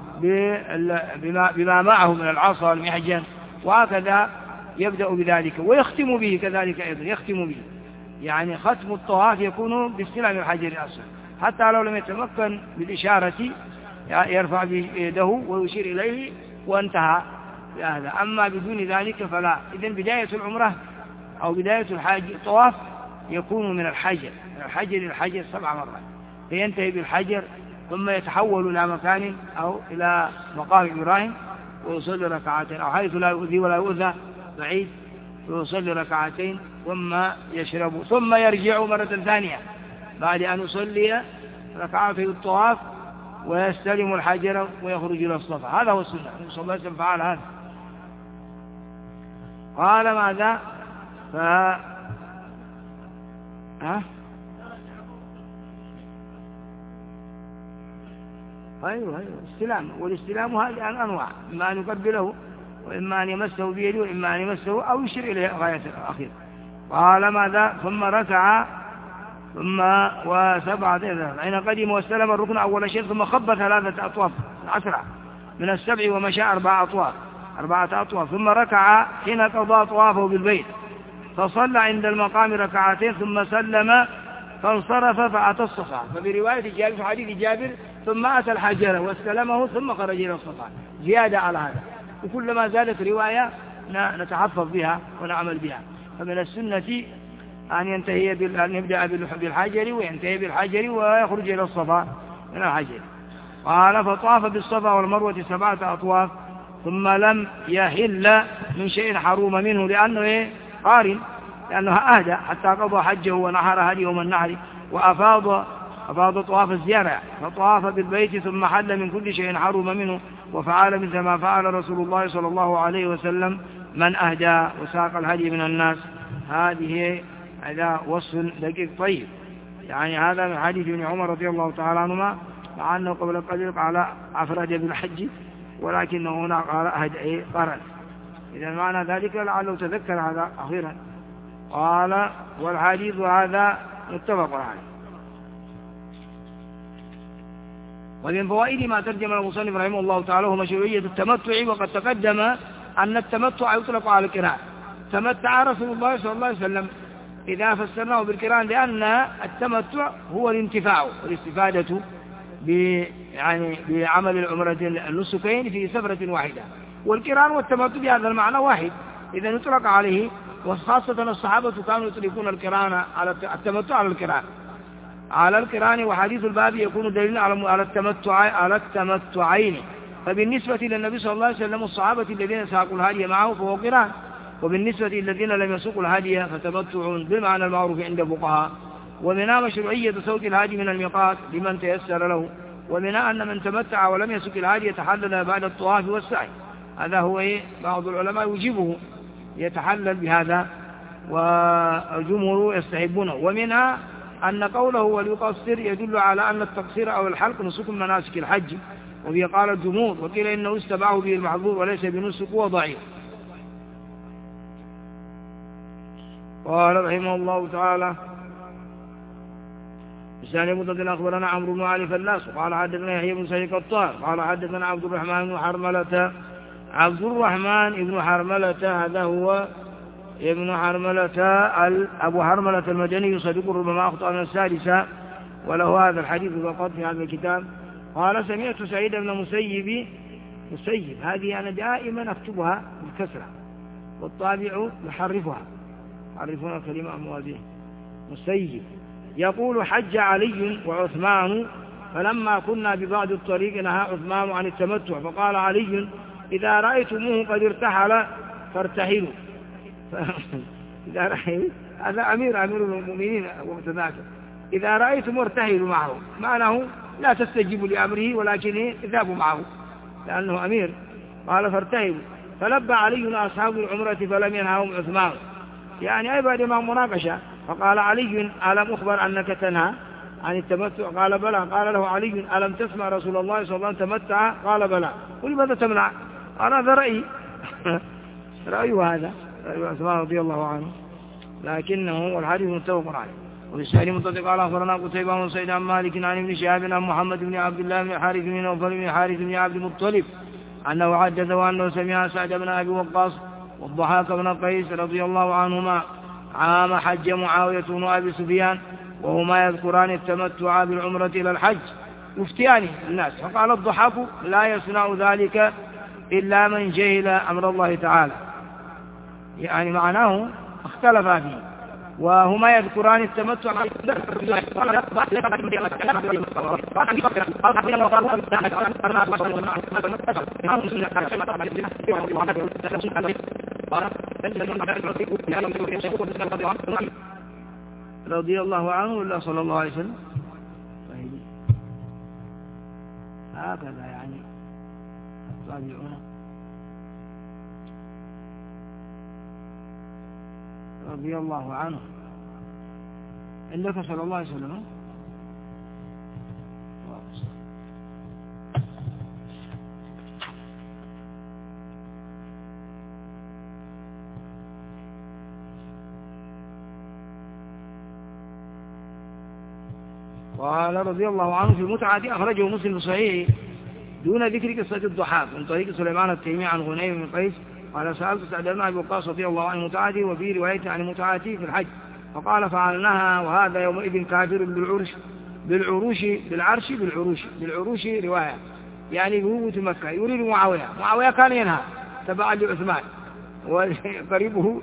بما معه من العصا والمحجن، وهكذا يبدأ بذلك ويختم به كذلك أيضا. يختم به يعني ختم الطواف يكون باستلام الحجر الأسود، حتى لو لم يتمكن بالإشارة يرفع بيده ويشير إليه وانتهى بهذا. أما بدون ذلك فلا. إذن بداية العمرة أو بداية الطواف يكون من الحجر إلى الحجر 7 مرات، فينتهي بالحجر ثم يتحول إلى مكان أو إلى مقام إبراهيم ويصلي ركعتين، أو حيث لا يؤذي ولا يؤذى بعيد ويصلي ركعتين ثم يشرب، ثم يرجع مرة ثانية بعد أن يصلي ركعتي الطواف ويستلم الحجر ويخرج إلى الصفا. هذا هو السنة. النبي صلى الله عليه وسلم فعل هذا. قال ماذا؟ أيوه استلام. والاستلام هذه أنواع، إما أن يقبله وإما أن يمسه بيده وإما أن يمسه أو يشير إليه غاية الأخير. قال ماذا؟ ثم ركع ثم و7 حين قدم واستلم الركن أول شيء، ثم خب 3 أطواف أسرع من 7 ومشى 4 أطواف، ثم ركع حين قضى طوافه بالبيت، فصلى عند المقام ركعتين ثم سلم فانصرف فأتى الصفا. ففي رواية جابر في حديث جابر: ثم أتى الحجر واستلمه ثم خرج إلى الصفا، زيادة على هذا. وكلما زادت رواية نتحفظ بها ونعمل بها. فمن السنة أن يبدأ بالحجر وينتهي بالحجر ويخرج إلى الصفا من الحجر. قال: فطاف بالصفا والمروة 7 أطواف ثم لم يحل من شيء حروم منه، لأنه قارن، لأنه أهدى حتى قضى حجه ونحر هدي يوم النحر، وأفاض طواف الزيارة، فطاف بالبيت ثم حل من كل شيء حرم منه، وفعل مثل ما فعل رسول الله صلى الله عليه وسلم من أهدى وساق الهدي من الناس. هذا وصف دقيق طيب. يعني هذا من حديث ابن عمر رضي الله تعالى عنهما، مع أنه قبل قليل قال أفرد بالحج، ولكنه هنا قال أهدى قرن. إذا معنى ذلك لعله تذكر هذا أخيرا. قال: والحديث هذا متفق عليه. ومن فوائد ما ترجم المصنف رحمه الله تعالى هو مشروعية التمتع، وقد تقدم أن التمتع يطلق على القران. تمتع رسول الله صلى الله عليه وسلم إذا فسرناه بالقران، لأن التمتع هو الانتفاع والاستفادة بعمل العمرة النسكين في سفرة واحدة، والقران والتمتع بهذا المعنى واحد، إذا يطلق عليه. وخاصة الصحابة كانوا يطلقون القران على التمتع على القران، وحديث الباب يكون دليلا على التمتعين. فبالنسبة للنبي صلى الله عليه وسلم الصحابة الذين ساقوا الهدي معه فهو قران، وبالنسبة للذين لم يسوقوا الهدي فتمتع بالمعنى المعروف عند الفقهاء. ومنها مشروعية سوق الهدي من الميقات لمن تيسر له، ومنها أن من تمتع ولم يسوق الهدي يتحلل بعد الطواف والسعي. هذا هو بعض العلماء يجيبه يتحلل بهذا، والجمهور يستحبونه. ومنها أن قوله وليقصر يدل على أن التقصير أو الحلق نسك من مناسك الحج، وفي قال الجمهور، وقيل إنه استبعه به المحظور وليس بنسك وضعيف. قال رحمه الله تعالى: بسان مدد أخبرنا عمرو بن علي فلاس قال حدثنا يحيى بن سعيد القطان قال حدثنا عبد الرحمن بن حرملة. هذا هو ابن حرملة أبو حرملة المدني صدوق ربما أخطأ من السادسة، وله هذا الحديث فقط في هذا الكتاب. قال سمعت سعيد بن مسيب، هذه أنا دائما أكتبها بالكسرة والطابع يحرفها، يحرفون الكلمة موازيه. مسيب يقول حج علي وعثمان، فلما كنا ببعض الطريق نهى عثمان عن التمتع، فقال علي إذا رأيتموه قد ارتحل فارتحلوا. إذا رأيت هذا أمير المؤمنين ومتذاكر، إذا رأيتم ارتحلوا معه، معناه لا تستجيبوا لأمره ولكن اذهبوا معه لأنه أمير. قال فارتحلوا، فلبى علي أصحاب العمرة فلم ينهاهم عثمان، يعني أي بعد ما مناقشة. فقال علي ألم أخبر أنك تنهى عن التمتع؟ قال بلى. قال له علي ألم تسمع رسول الله صلى الله عليه وسلم تمتع؟ قال بلى. ولماذا تمنع؟ قال هذا رأيي. رأيه هذا رأي عثمان رضي الله عنه، لكنه والحديث متفق عليه. وبالسائل متفق قال أخبرنا قتيبة بن سعيد عن مالك عن ابن شهاب عن محمد بن عبد الله بن حارث بن نوفل بن حارث بن عبد المطلب أنه حدثه أنه سمع سعد بن أبي وقاص والضحاك بن قيس رضي الله عنهما عام حج معاوية بن أبي سفيان وهما يذكران التمتع بالعمرة إلى الحج يفتيان الناس، فقال الضحاك لا يصنع ذلك إلا من جهل أمر الله تعالى، يعني معناه اختلف فيه. وهما يذكران التمتع رضي الله عنه ولا صلى الله عليه وسلم. هكذا يعني التابعون رضي الله عنه عندك صلى الله عليه وسلم. قال رضي الله عنه في المتعة أخرجه مسلم بصحيح دون ذكر قصة الضحاك من طريق سليمان التيمي عن غنيم بن قيس قال سألت سعد بن أبي وقاص رضي الله عنه متعته، وفي رواية عن متعته في الحج، فقال فعلناها وهذا يومئذ كافر بالعروش رواية، يعني بهوة مكة يريد معاوية كان ينهى تبعا لعثمان وقريبه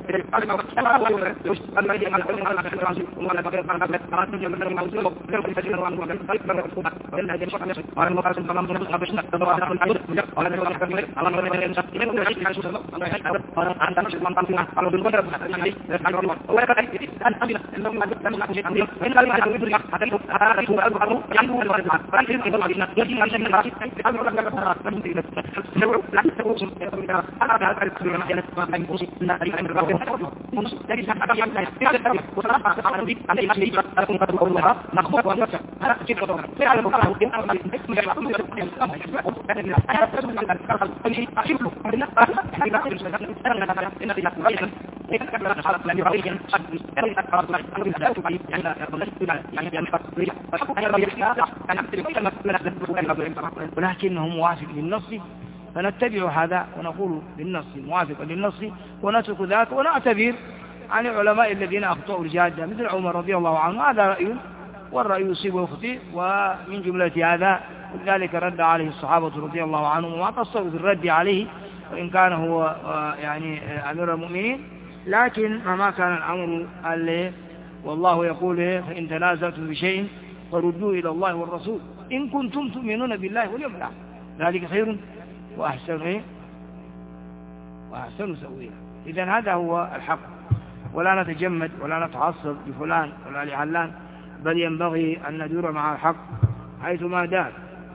ولكنه موافق للنص فنتبع هذا ونقول بالنص موافقا للنص ونترك ذاك ونعتبر عن العلماء الذين أخطأوا الجادة مثل عمر رضي الله عنه، هذا رأي والرأي يصيب ويخطئ، ومن جملة هذا ذلك رد عليه الصحابة رضي الله عنهم وما قصروا في الرد عليه وإن كان هو يعني أمير المؤمنين، لكن ما كان الأمر والله يقول فإن تنازعتم بشيء فردوه إلى الله والرسول إن كنتم تؤمنون بالله واليوم الآخر ذلك خير وأحسن سويا. إذن هذا هو الحق، ولا نتجمد ولا نتعصب لفلان ولا لعلان، بل ينبغي أن ندور مع الحق حيثما دار.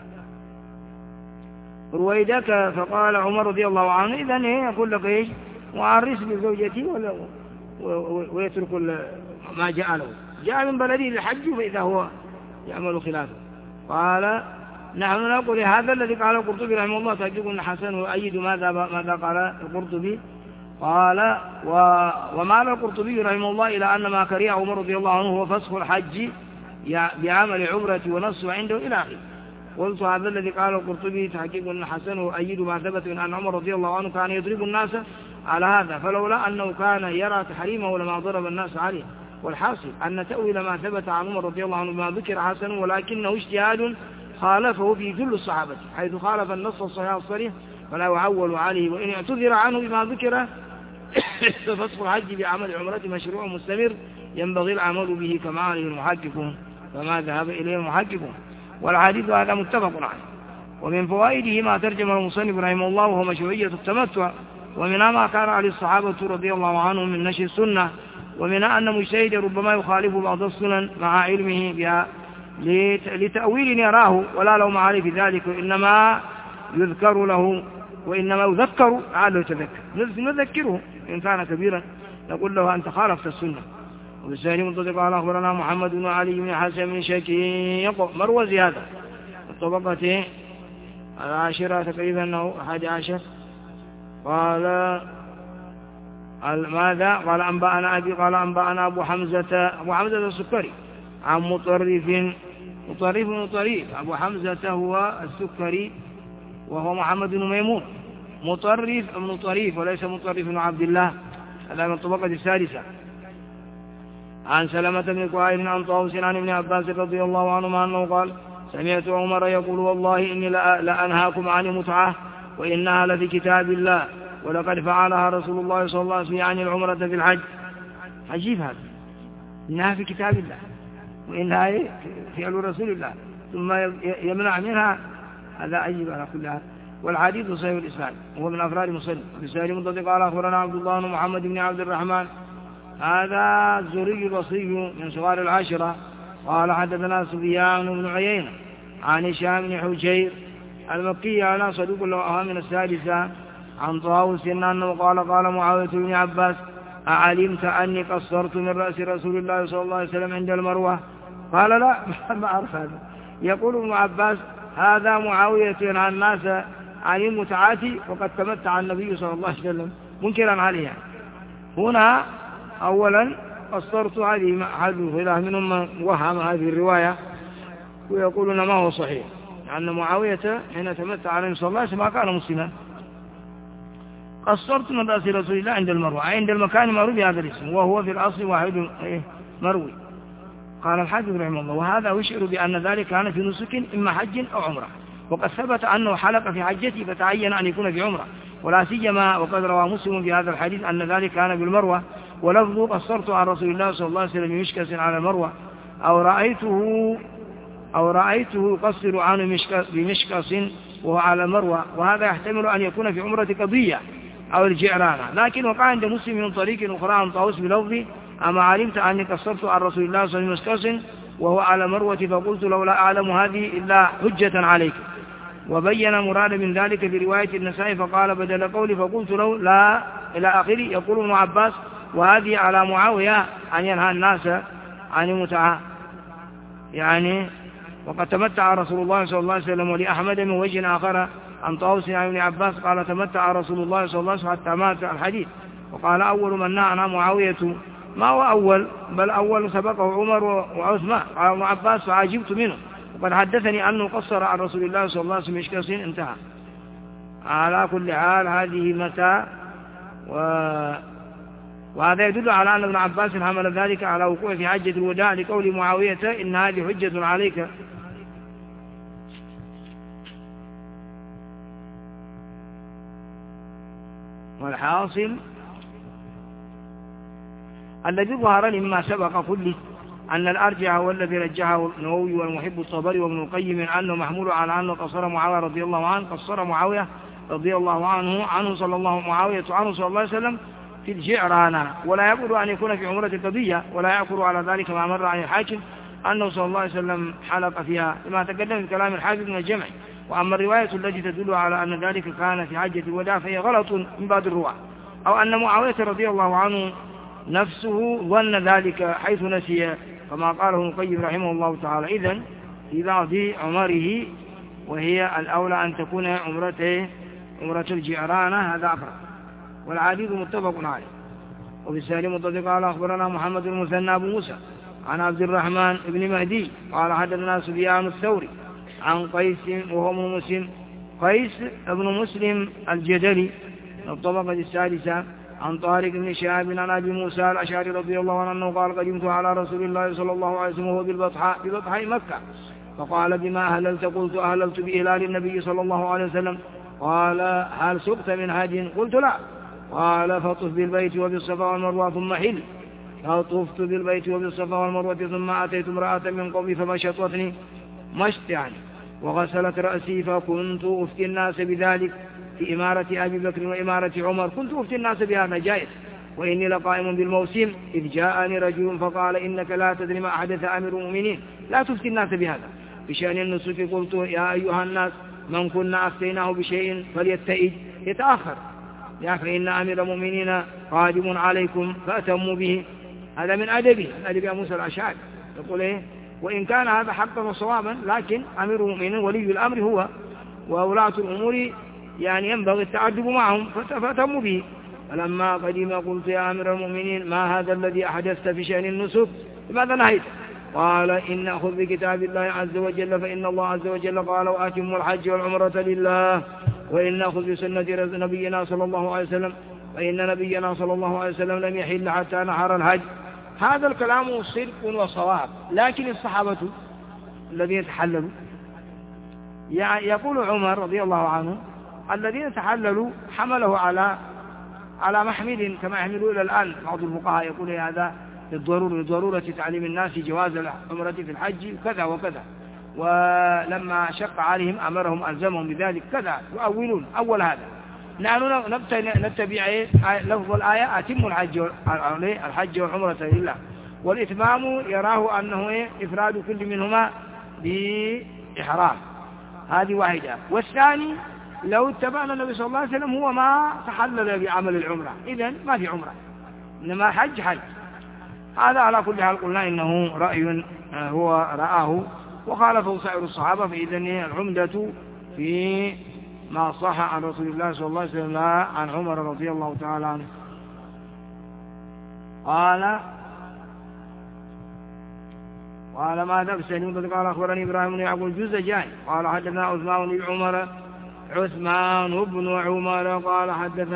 رويدك فقال عمر رضي الله عنه إذن يقول لك إيش معرس بزوجتي ويترك ما جاء له، جاء من بلده للحج فإذا هو يعمل خلافه. قال نحن نقول هذا الذي قال القرطبي رحمه الله تحقيق أن حسن وأيد ماذا قال القرطبي. قال ومعنى القرطبي رحمه الله إلى أن ما كره عمر رضي الله عنه هو فسخ الحج بعمل عمرة ونص عنده إلى آخره. قلت هذا الذي قال القرطبي تحقيق أن حسن وأيد ما ثبت من أن عمر رضي الله عنه كان يضرب الناس على هذا، فلولا أنه كان يرى تحريمه لما ضرب الناس عليه. والحاصل أن تأويل ما ثبت عن عمر رضي الله عنه بما ذكر حسن، ولكنه اجتهاد خالفه في جل الصحابة، حيث خالف النص الصحيح الصريح فلا يعول عليه، وإن اعتذر عنه بما ذكر ففسخ الحج بعمل عمرة مشروع مستمر ينبغي العمل به كما عليه المحققون فما ذهب إليه المحققون. والحديث هذا متفق عليه. ومن فوائده ما ترجمه المصنف رحمه الله وهو مشروعية التمتع، ومنها ما كان عليه الصحابة رضي الله عنهم من نشر السنة، ومنها أن مجتهد ربما يخالف بعض السنن مع علمه بها لتأويل يراه ولا لوم عليه في ذلك، وإنما يذكر له وإنما يذكر لعله يتذكر، نذكره إن كان كبيرا نقول له أنت خالفت السنة. وبالسهل منطلق قال أخبرنا محمد بن علي بن حسن بن شكيق مروزي هذا الطبقة العاشرة تقريبا أنه 11. قال ماذا؟ قال أنبأنا أبي قال أنبأنا أبو حمزة السكري عن مطرف. أبو حمزة هو السكري وهو محمد بن ميمون. مطرف ابن طريف وليس مطرف بن عبد الله، هذا من الطبقة السادسة. عن سلمة بن كوائل عن طاووس عن ابن عباس رضي الله عنهما أنه قال سمعت عمر يقول والله إني لأنهاكم عن المتعة وإنها لفي كتاب الله ولقد فعلها رسول الله صلى الله عليه وسلم عن العمرة في الحج. عجيب هذا، إنها في كتاب الله وإنها فعل رسول الله ثم يمنع منها، هذا عجيب على كل حال. والحديث صحيح الإسناد وهو من أفراد مسلم. بسائر منطق قال أخبرنا عبد الله بن محمد بن عبد الرحمن هذا الزهري البصري من صغار العشرة. قال حدثنا سفيان بن عيينة عن هشام بن حجير المكي على صدوق له من السادسة عن طاووس أنه قال معاوية بن عباس أعلمت أني قصرت من رأس رسول الله صلى الله عليه وسلم عند المروة؟ قال لا ما أعرف هذا. يقول ابن عباس هذا معاوية ينهى الناس عن المتعة وقد تمتع النبي صلى الله عليه وسلم منكرا عليها. هنا أولا قصرت هذه خلاف منهم من وهم هذه الرواية ويقولون ما هو صحيح، لأن معاوية حين تمتع عليه صلى الله عليه وسلم ما كان مسلما. قصرت من رأس رسول الله عند المروة، عند المكان مروي بهذا الاسم وهو في الأصل واحد مروي. قال الحافظ رحمه الله وهذا يشعر بأن ذلك كان في نسك إما حج أو عمرة، وقد ثبت أنه حلق في حجته فتعين أن يكون في عمرة، ولا سيما وقد روى مسلم في هذا الحديث أن ذلك كان بالمروة، ولفظ قصرت عن رسول الله صلى الله عليه وسلم بمشكس على المروة أو رأيته يقصر عنه بمشكس وهو على المروة، وهذا يحتمل أن يكون في عمرة قضية أو الجعرانة. لكن وقع عند مسلم من طريق أخرى عن طاووس بلفظ أما علمت أني قصرت عن رسول الله صلى الله عليه وسلم وهو على مروة فقلت لولا أعلم هذه إلا حجة عليك. وبين مراد من ذلك في رواية النسائي فقال بدل قولي فقلت له لا إلى آخره. يقول ابن عباس وهذه على معاوية أن ينهى الناس عن المتعة، يعني وقد تمتع رسول الله صلى الله عليه وسلم. ولأحمد من وجه آخر عن طاووس عن ابن عباس قال تمتع رسول الله صلى الله عليه وسلم حتى مات الحديث. وقال أول من نهى عنها معاوية، ما هو أول بل أول سبقه عمر وعثمان. قال ابن عباس فعجبت منه وقد حدثني أنه قصر عن رسول الله صلى الله عليه وسلم مشكسين. انتهى. على كل حال هذه متى وهذا يدل على أن ابن عباس حمل ذلك على وقوع في حجة الوداع لقول معاوية إن هذه حجة عليك. والحاصل الذي ظهر لي مما سبق كله أن الأرجح والذي رجحه النووي والمحب الطبري وابن القيم من أنه محمول على أنه قصر معاوية رضي الله عنه صلى الله عليه وسلم في الجعرانة، ولا يبعد أن يكون في عمرة القضية، ولا يعقر على ذلك ما مر عن الحاكم أنه صلى الله عليه وسلم حلق فيها لما تقدم في كلام الحافظ من الجمع. وأما الرواية التي تدل على أن ذلك كان في حجة الوداع فهي غلط من بعض الرواة، أو أن معاوية رضي الله عنه نفسه ظن ذلك حيث نسي كما قاله ابن القيم رحمه الله تعالى. إذن في بعض عمره وهي الأولى أن تكون عمرة الجعرانة، هذا أقرب. والعديد متفق عليه. وبالسالي مطلق قال أخبرنا محمد المثنى أبو موسى عن عبد الرحمن بن مهدي قال حدثنا سفيان الثوري عن قيس وهو مسلم قيس ابن مسلم الجدلي الطبقة السادسة عن طارق بن شهاب عن أبي موسى الأشعري رضي الله عنه أنه قال قدمت على رسول الله صلى الله عليه وسلم وهو ببطحاء مكة فقال بما أهللت؟ قلت أهللت بإهلال النبي صلى الله عليه وسلم. قال هل سقت من هدي؟ قلت لا. قال فطف بالبيت وبالصفا والمروة ثم حل. فطفت بالبيت وبالصفا والمروة ثم أتيت امرأة من قومي فمشطتني مشط يعني وغسلت رأسي فكنت أفتي الناس بذلك في إمارة أبي بكر وإمارة عمر. كنت أفتي الناس بهذا جائز. وإني لقائم بالموسم إذ جاءني رجل فقال إنك لا تدري ما أحدث أمير المؤمنين لا تفتي الناس بهذا بشأن النسك. قلت يا أيها الناس من كنا أفتيناه بشيء فليتئج يتأخر فإن أمير المؤمنين قادم عليكم فأتموا به. هذا من أدبه أدب أبي موسى الأشعري يقول إيه وإن كان هذا حقا وصوابا لكن أمير المؤمنين ولي الأمر هو وولاة الأمور يعني ينبغي التعدب معهم فأتموا به. فلما قدم قلت يا أمير المؤمنين ما هذا الذي أحدثت في شأن النسك؟ لماذا نهيت؟ قال إن أخذ بكتاب الله عز وجل فإن الله عز وجل قال وآتموا الحج والعمرة لله. وإن أخذ بسنة نبينا صلى الله عليه وسلم فإن نبينا صلى الله عليه وسلم لم يحل حتى نحر الحج. هذا الكلام صدق وصواب. لكن الصحابة الذين تحللوا يقول عمر رضي الله عنه الذين تحللوا حمله على محمل كما يحملوا إلى الآن. بعض الفقهاء يقول هذا لضرورة تعليم الناس جواز العمرة في الحج كذا وكذا ولما شق عليهم أمرهم ألزمهم بذلك كذا يؤولون أول هذا. نحن نتبع لفظ الآية أتم الحج والعمرة لله والإتمام يراه أنه إفراد كل منهما بإحرام. هذه واحدة. والثاني لو اتبعنا النبي صلى الله عليه وسلم هو ما تحلل بعمل العمرة إذن ما في عمرة إنما حج. هذا على كل حال قلنا إنه رأي هو رآه وخالفه سائر الصحابة. فإذن العمدة في ما صح عن رسول الله صلى الله عليه وسلم عن عمر رضي الله تعالى عنه قال ماذا بسنين قال أخبرني إبراهيم بن يعقوب الجزجاني قال حدثنا عثمان بن عمر قال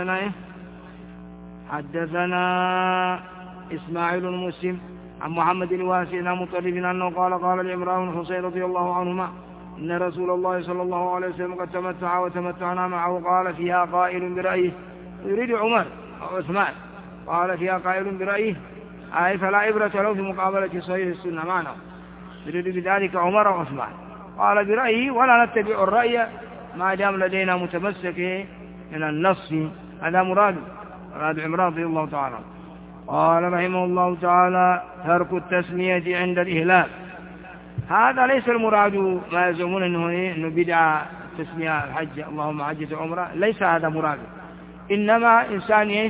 حدثنا إسماعيل المسلم عن محمد الواسع عن مطرف أنه قال لعمران بن حسين رضي الله عنهما إن رسول الله صلى الله عليه وسلم قد تمتع وتمتعنا معه. قال فيها قائل برأيه يريد عمر أو عثمان قال فيها قائل برأيه أي فلا عبرة له في مقابلة صحيح السنة معنا يريد بذلك عمر وعثمان. قال برأيه ولا نتبع الرأي ما دام لدينا متمسك من النص. هذا مراد عمران رضي الله تعالى. قال رحمه الله تعالى ترك التسمية عند الإهلال. هذا ليس المراد ما يزعمون إنه بدعة تسمية الحج اللهم حجة عمره ليس هذا مراد. إنما إنسان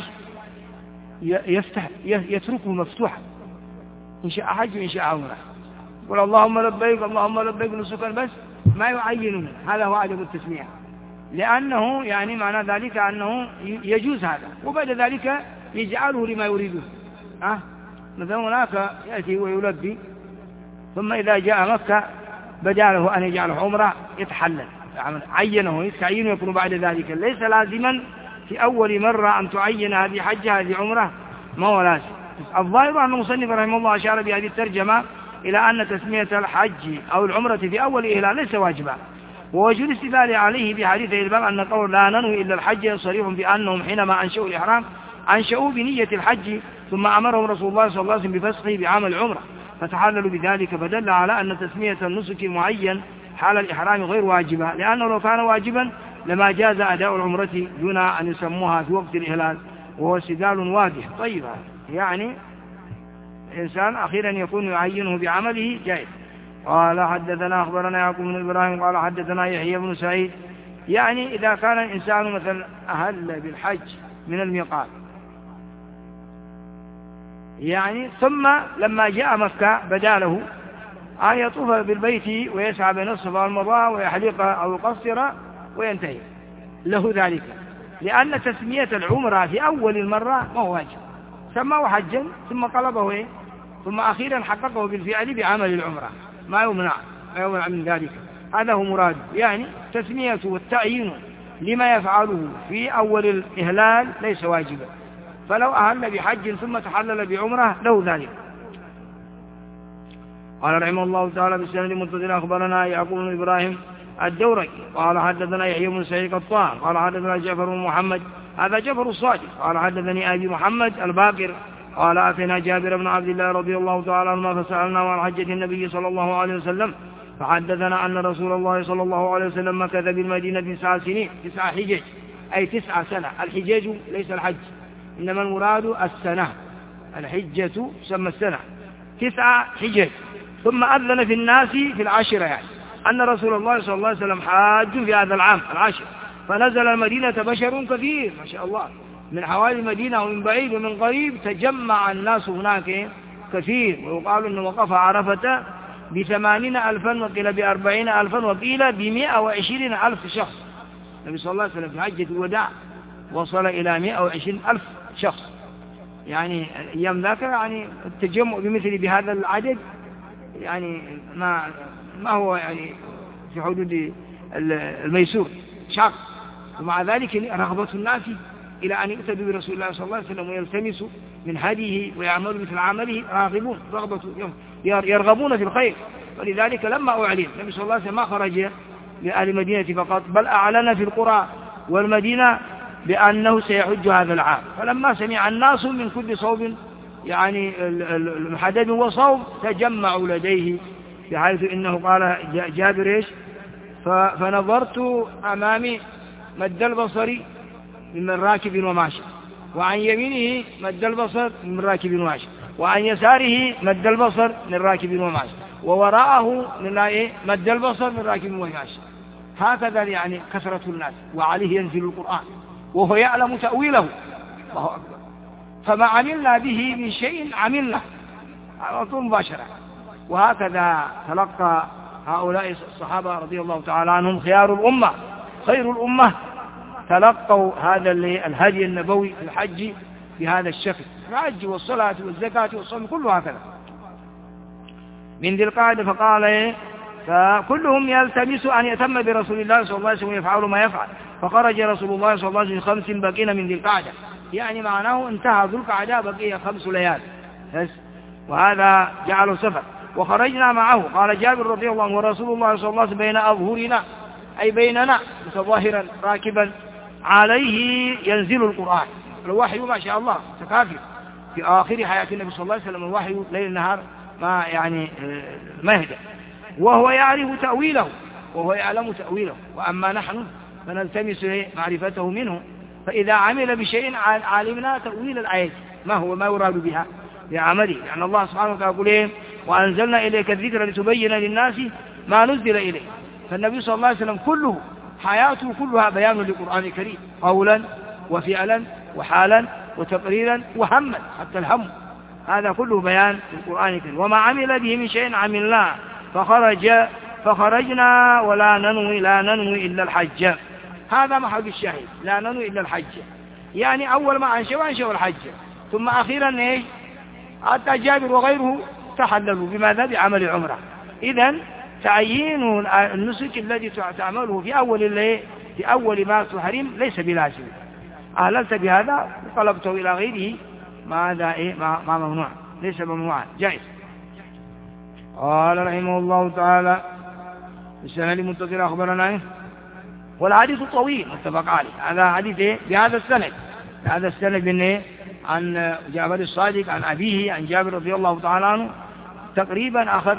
يتركه مفتوحا إن شاء حج وإن شاء عمره يقول اللهم لبيك نسكا بس ما يعينه. هذا هو عدم التسمية لأنه يعني معنى ذلك أنه يجوز هذا وبعد ذلك يجعله لما يريده. مثلا هناك يأتي ويلبي ثم إذا جاء مكة بدا له أن يجعله عمره يتحلل عينه يتعينه يكون بعد ذلك. ليس لازما في أول مرة أن تعين هذه حجة هذه عمره ما هو لازم. الظاهر أن المصنف رحمه الله أشار بهذه الترجمة إلى أن تسمية الحج أو العمرة في أول إهلال ليس واجبا. ووجه الاستدلال عليه بحديث الباب أن قول لا ننوي إلا الحج صريح بأنهم حينما أنشأوا الإحرام أنشأوا بنية الحج ثم أمرهم رسول الله صلى الله عليه وسلم بفسخه بعمل العمرة فتحللوا بذلك. فدل على أن تسمية النسك معين حال الإحرام غير واجبة لأنه لو كان واجبا لما جاز أداء العمرة دون أن يسموها في وقت الإهلال وهو استدلال واضح. طيب يعني الإنسان أخيرا يكون يعينه بعمله جائز. قال حدثنا أخبرنا يعقوب بن إبراهيم قال حدثنا يحيى بن سعيد. يعني إذا كان الإنسان مثلا أهل بالحج من الميقات يعني ثم لما جاء مكة بدا له أن يطوف بالبيت ويسعى بين الصفا والمروة ويحلق أو يقصر وينتهي له ذلك لأن تسمية العمرة في أول المرة ما هو واجب سماه حجا ثم قلبه ثم أخيرا حققه بالفعل بعمل العمرة ما يمنع من ذلك. هذا هو مراد يعني تسمية والتعيين لما يفعله في أول الإهلال ليس واجبا، فلو أهل بحج ثم تحلل بعمرة له ذلك. قال رحمه الله تعالى بالسند المتصل أخبرنا يعقوب بن إبراهيم الدورقي قال حدثنا يحيى بن سعيد قطان قال حدثنا جعفر بن محمد هذا جعفر الصادق قال حدثني أبي محمد الباقر قال أتينا جابر بن عبد الله رضي الله تعالى عنهما فسألناه عن حجة النبي صلى الله عليه وسلم فحدثنا أن رسول الله صلى الله عليه وسلم مكث بالمدينة 9 سنين 9 حجج أي 9 سنة. الحجاج ليس الحج إنما المراد السنة، الحجة تسمى السنة 9 حجج. ثم أذن في الناس في العاشرة يعني أن رسول الله صلى الله عليه وسلم حاج في هذا العام العاشر، فنزل المدينة بشر كثير ما شاء الله من حوالي المدينة ومن بعيد ومن قريب، تجمع الناس هناك كثير. ويقال أنه وقف عرفة 80,000 وقيل 40,000 وقيل 120,000 شخص. النبي صلى الله عليه وسلم في حجة الوداع وصل إلى 120,000 شخص، يعني أيام ذاك يعني التجمع بمثل بهذا العدد يعني ما هو يعني في حدود الميسور شاق. ومع ذلك رغبة الناس إلى أن يؤتدوا برسول الله صلى الله عليه وسلم ويلتمسوا من هديه ويعملوا مثل عمله راغبون رغبة يرغبون في الخير. ولذلك لما أعلن النبي صلى الله عليه وسلم ما خرج لأهل المدينة فقط بل أعلن في القرى والمدينة بأنه سيحج هذا العام. فلما سمع الناس من كل صوب يعني الحدد وصوب تجمعوا لديه، بحيث إنه قال جابر إيش فنظرت أمامي مد البصر من راكب وماشي، وعن يمينه مد البصر من راكب وماشي، وعن يساره مد البصر من راكب وماشي، ووراءه من مد البصر من راكب وماشي. هكذا يعني كثرة الناس، وعليه ينزل القرآن وهو يعلم تأويله الله أكبر. فما عملنا به من شيء عملنا على طول مباشرة. وهكذا تلقى هؤلاء الصحابة رضي الله تعالى عنهم خيار الأمة خير الأمة، تلقوا هذا الهدي النبوي في الحج بهذا الشكل، الحج والصلاة والزكاة والصوم كله هكذا من ذي القعدة. فقال فكلهم يلتمس أن يتم برسول الله صلى الله عليه وسلم ويفعل ما يفعل. فخرج رسول الله صلى الله عليه وسلم 5 بقين من ذي القعدة، يعني معناه انتهى ذو القعدة بقي 5 ليال، وهذا جعله سفر. وخرجنا معه قال جابر رضي الله عنه ورسول الله صلى الله عليه وسلم بين أظهرنا أي بيننا متظاهرا راكبا عليه ينزل القرآن. الوحي ما شاء الله تكافر في آخر حياة النبي صلى الله عليه وسلم، الوحي ليل نهار ما يعني ما يهدى، وهو يعرف تأويله وهو يعلم تأويله. وأما نحن فنلتمس معرفته منه، فإذا عمل بشيء علمنا تأويل الآيات ما هو ما يراد بها بعمله. يعني الله سبحانه وتعالى يقول وأنزلنا إليك الذكر لتبين للناس ما نزل إليه. فالنبي صلى الله عليه وسلم كله حياته كلها بيان للقرآن الكريم، قولا وفعلا وحالا وتقريرا وهما، حتى الهم هذا كله بيان للقرآن الكريم. وما عمل به من شيء عملناه فخرجنا ولا ننوي إلا الحج. هذا محل الشاهد، لا ننوي إلا الحج، يعني أول ما أنشأوا الحج، ثم أخيرا إيش حتى جابر وغيره تحللوا بماذا بعمل عمره. إذن تعيين النسك الذي تعمله في أول ما تحرم ليس بلازم. أهللت بهذا وطلبته إلى غيره ما ممنوع، ليس ممنوعا جائز. قال رحمه الله تعالى السند المتصل أخبرنا والحديث طويل متفق عليه. هذا حديث بهذا السند من عن جابر الصادق عن أبيه عن جابر رضي الله تعالى عنه، تقريبا أخذ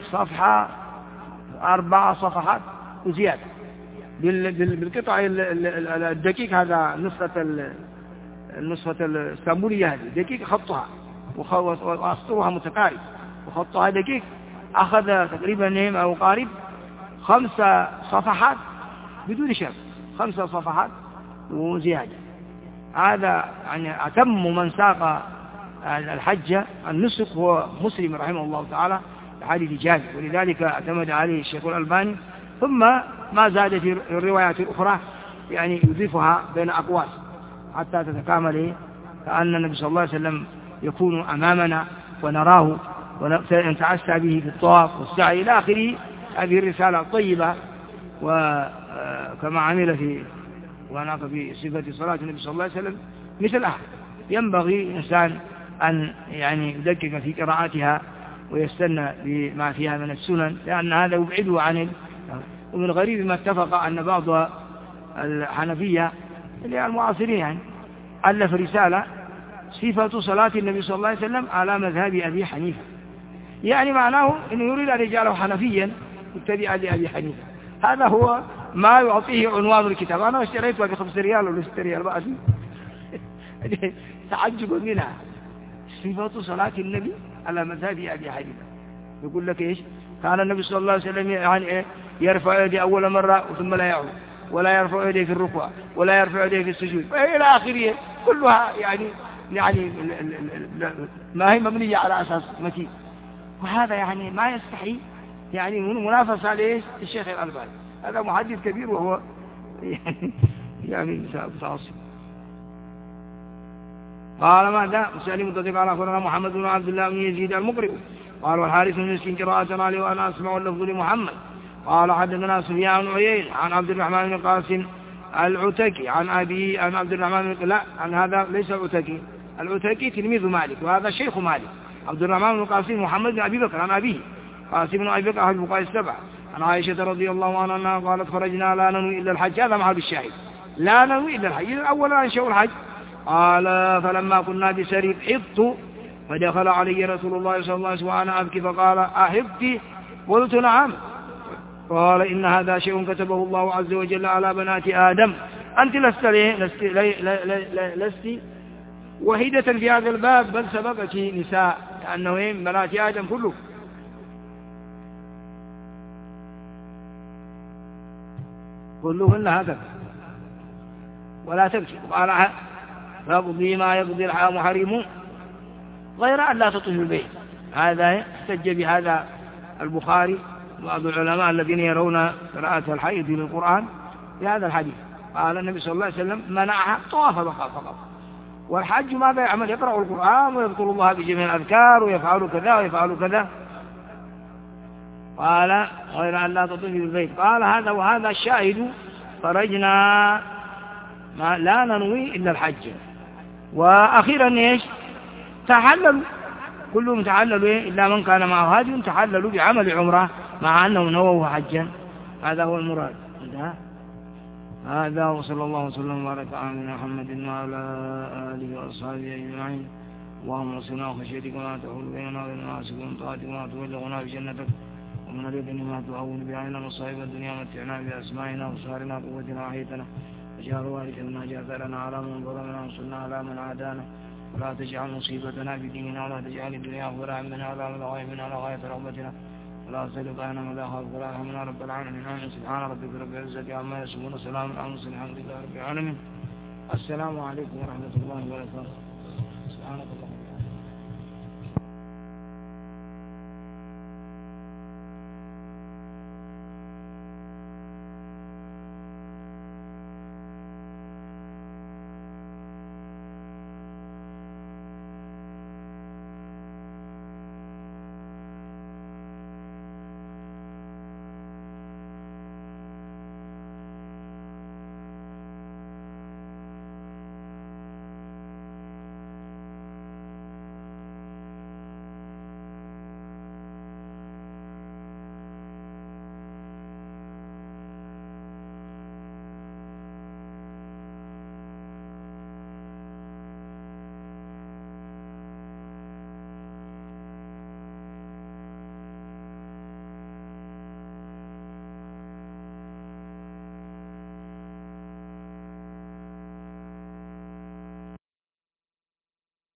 4 صفحات وزيادة بالقطع الدقيق. هذا النسخة الاسطنبولية هذه دقيق خطها وأسطرها متقارب وخطها دقيق. أخذ تقريبا أو قارب 5 صفحات بدون شرط، 5 صفحات وزيادة. هذا يعني أتم من ساق الحج النسك هو مسلم رحمه الله تعالى حديث جابر، ولذلك اعتمد عليه الشيخ الألباني. ثم ما زاد في الروايات الأخرى يعني يضيفها بين أقواس حتى تتكامل، كأن النبي صلى الله عليه وسلم يكون أمامنا ونراه ونتعسى به في الطواف والسعي إلى آخره. هذه الرسالة طيبة، وكما عمل في وهناك في صفة صلاة النبي صلى الله عليه وسلم مثلها. ينبغي الإنسان أن يعني يدقق في قراءتها ويستنى بما فيها من السنن، لأن هذا يبعده عن ومن الغريب ما اتفق أن بعض الحنفية اللي المعاصرين يعني ألف رسالة صفة صلاة النبي صلى الله عليه وسلم على مذهب أبي حنيفة، يعني معناه أنه يريد أن يجعله حنفيا متبعا لأبي حنيفة. هذا هو ما يعطيه عنوان الكتاب. أنا اشتريتها ب5 ريال ولا 6 ريال بقى تعجب منها، صفة صلاة النبي على مذهب أبي حنيفة. يقول لك إيش؟ كان النبي صلى الله عليه وسلم يعني يرفع يديه أول مرة ثم لا يعود، ولا يرفع يديه في الركوع، ولا يرفع يديه في السجود، إلى آخره، كلها يعني ما هي مبنية على أساس متين. وهذا يعني ما يستحي يعني منافسة عليه الشيخ الألباني، هذا محدث كبير وهو يعني متعصب. قال ماذا؟ مسلم متصدق على أخبرنا محمد بن عبد الله بن يزيد المقرئ قال والحارث بن مسكين قراءة عليه وأنا أسمع اللفظ لمحمد. قال حدثنا سفيان بن عيينة عن عبد الرحمن بن قاسم العتكي عن أبي عن عبد الرحمن بن لا عن هذا ليس العتكي، العتكي تلميذ مالك وهذا شيخ مالك. عبد الرحمن بن قاسم محمد بن أبي بكر عن أبيه قاسم بن أبي بكر أحد الفقهاء السبعة عن عائشة رضي الله عنها قالت خرجنا لا ننوي إلا الحج. هذا محل الشاهد، لا ننوي إلا الحج. أولا أنشأوا الحج. قال فلما كنا بسريب حبت فدخل علي رسول الله صلى الله عليه وسلم وأنا أبكي فقال أحبت؟ قلت نعم. قال إن هذا شيء كتبه الله عز وجل على بنات آدم، أنت لست وحيدة في هذا الباب بل سبقك نساء، لأنه من بنات آدم كلهن هكذا ولا تبكي. قال فاقضي ما يقضي الحرام حريم غير أن لا تطهر البيت. هذا احتج بهذا البخاري وبعض العلماء الذين يرون قراءة الحيض للقرآن بهذا الحديث. قال النبي صلى الله عليه وسلم منعها طواف فقط. والحج ماذا يعمل؟ يقرأ القرآن ويذكر الله بجميع الأذكار ويفعل كذا ويفعل كذا. قال غير أن لا تطهر البيت. قال هذا وهذا الشاهد خرجنا ما لا ننوي إلا الحج. وأخيرا إيش؟ تحللوا كلهم تحللوا إلا من كان معه هادي تحللوا بعمل عمره مع أنه نووا حجا. هذا هو المراد. هذا وصلى الله وسلم وبارك على محمد وعلى آله وأصحابه أجمعين. اللهم صل وخشيتك ولا تحول بيننا وبين معاصيك وطاعتك ولا تبلغنا بجنتك ومن اليقين ما تهون بعيننا مصائب الدنيا متعنا بأسمائنا وأبصارنا وقوتنا وحيتنا واجعل وارثنا جاثرنا على من ظلمنا وانصرنا على من عادانا ولا تجعل مصيبتنا في ديننا ولا تجعل الدنيا أكبر همنا ولا مبلغ علمنا ولا غاية رغبتنا ولا تسلط علينا ولا خاف ولا يرحمنا رب العالمين. سبحان ربك رب العزة عما يصفون وسلام على المرسلين الحمد لله رب العالمين. السلام عليكم ورحمة الله وبركاته. سبحانك اللهم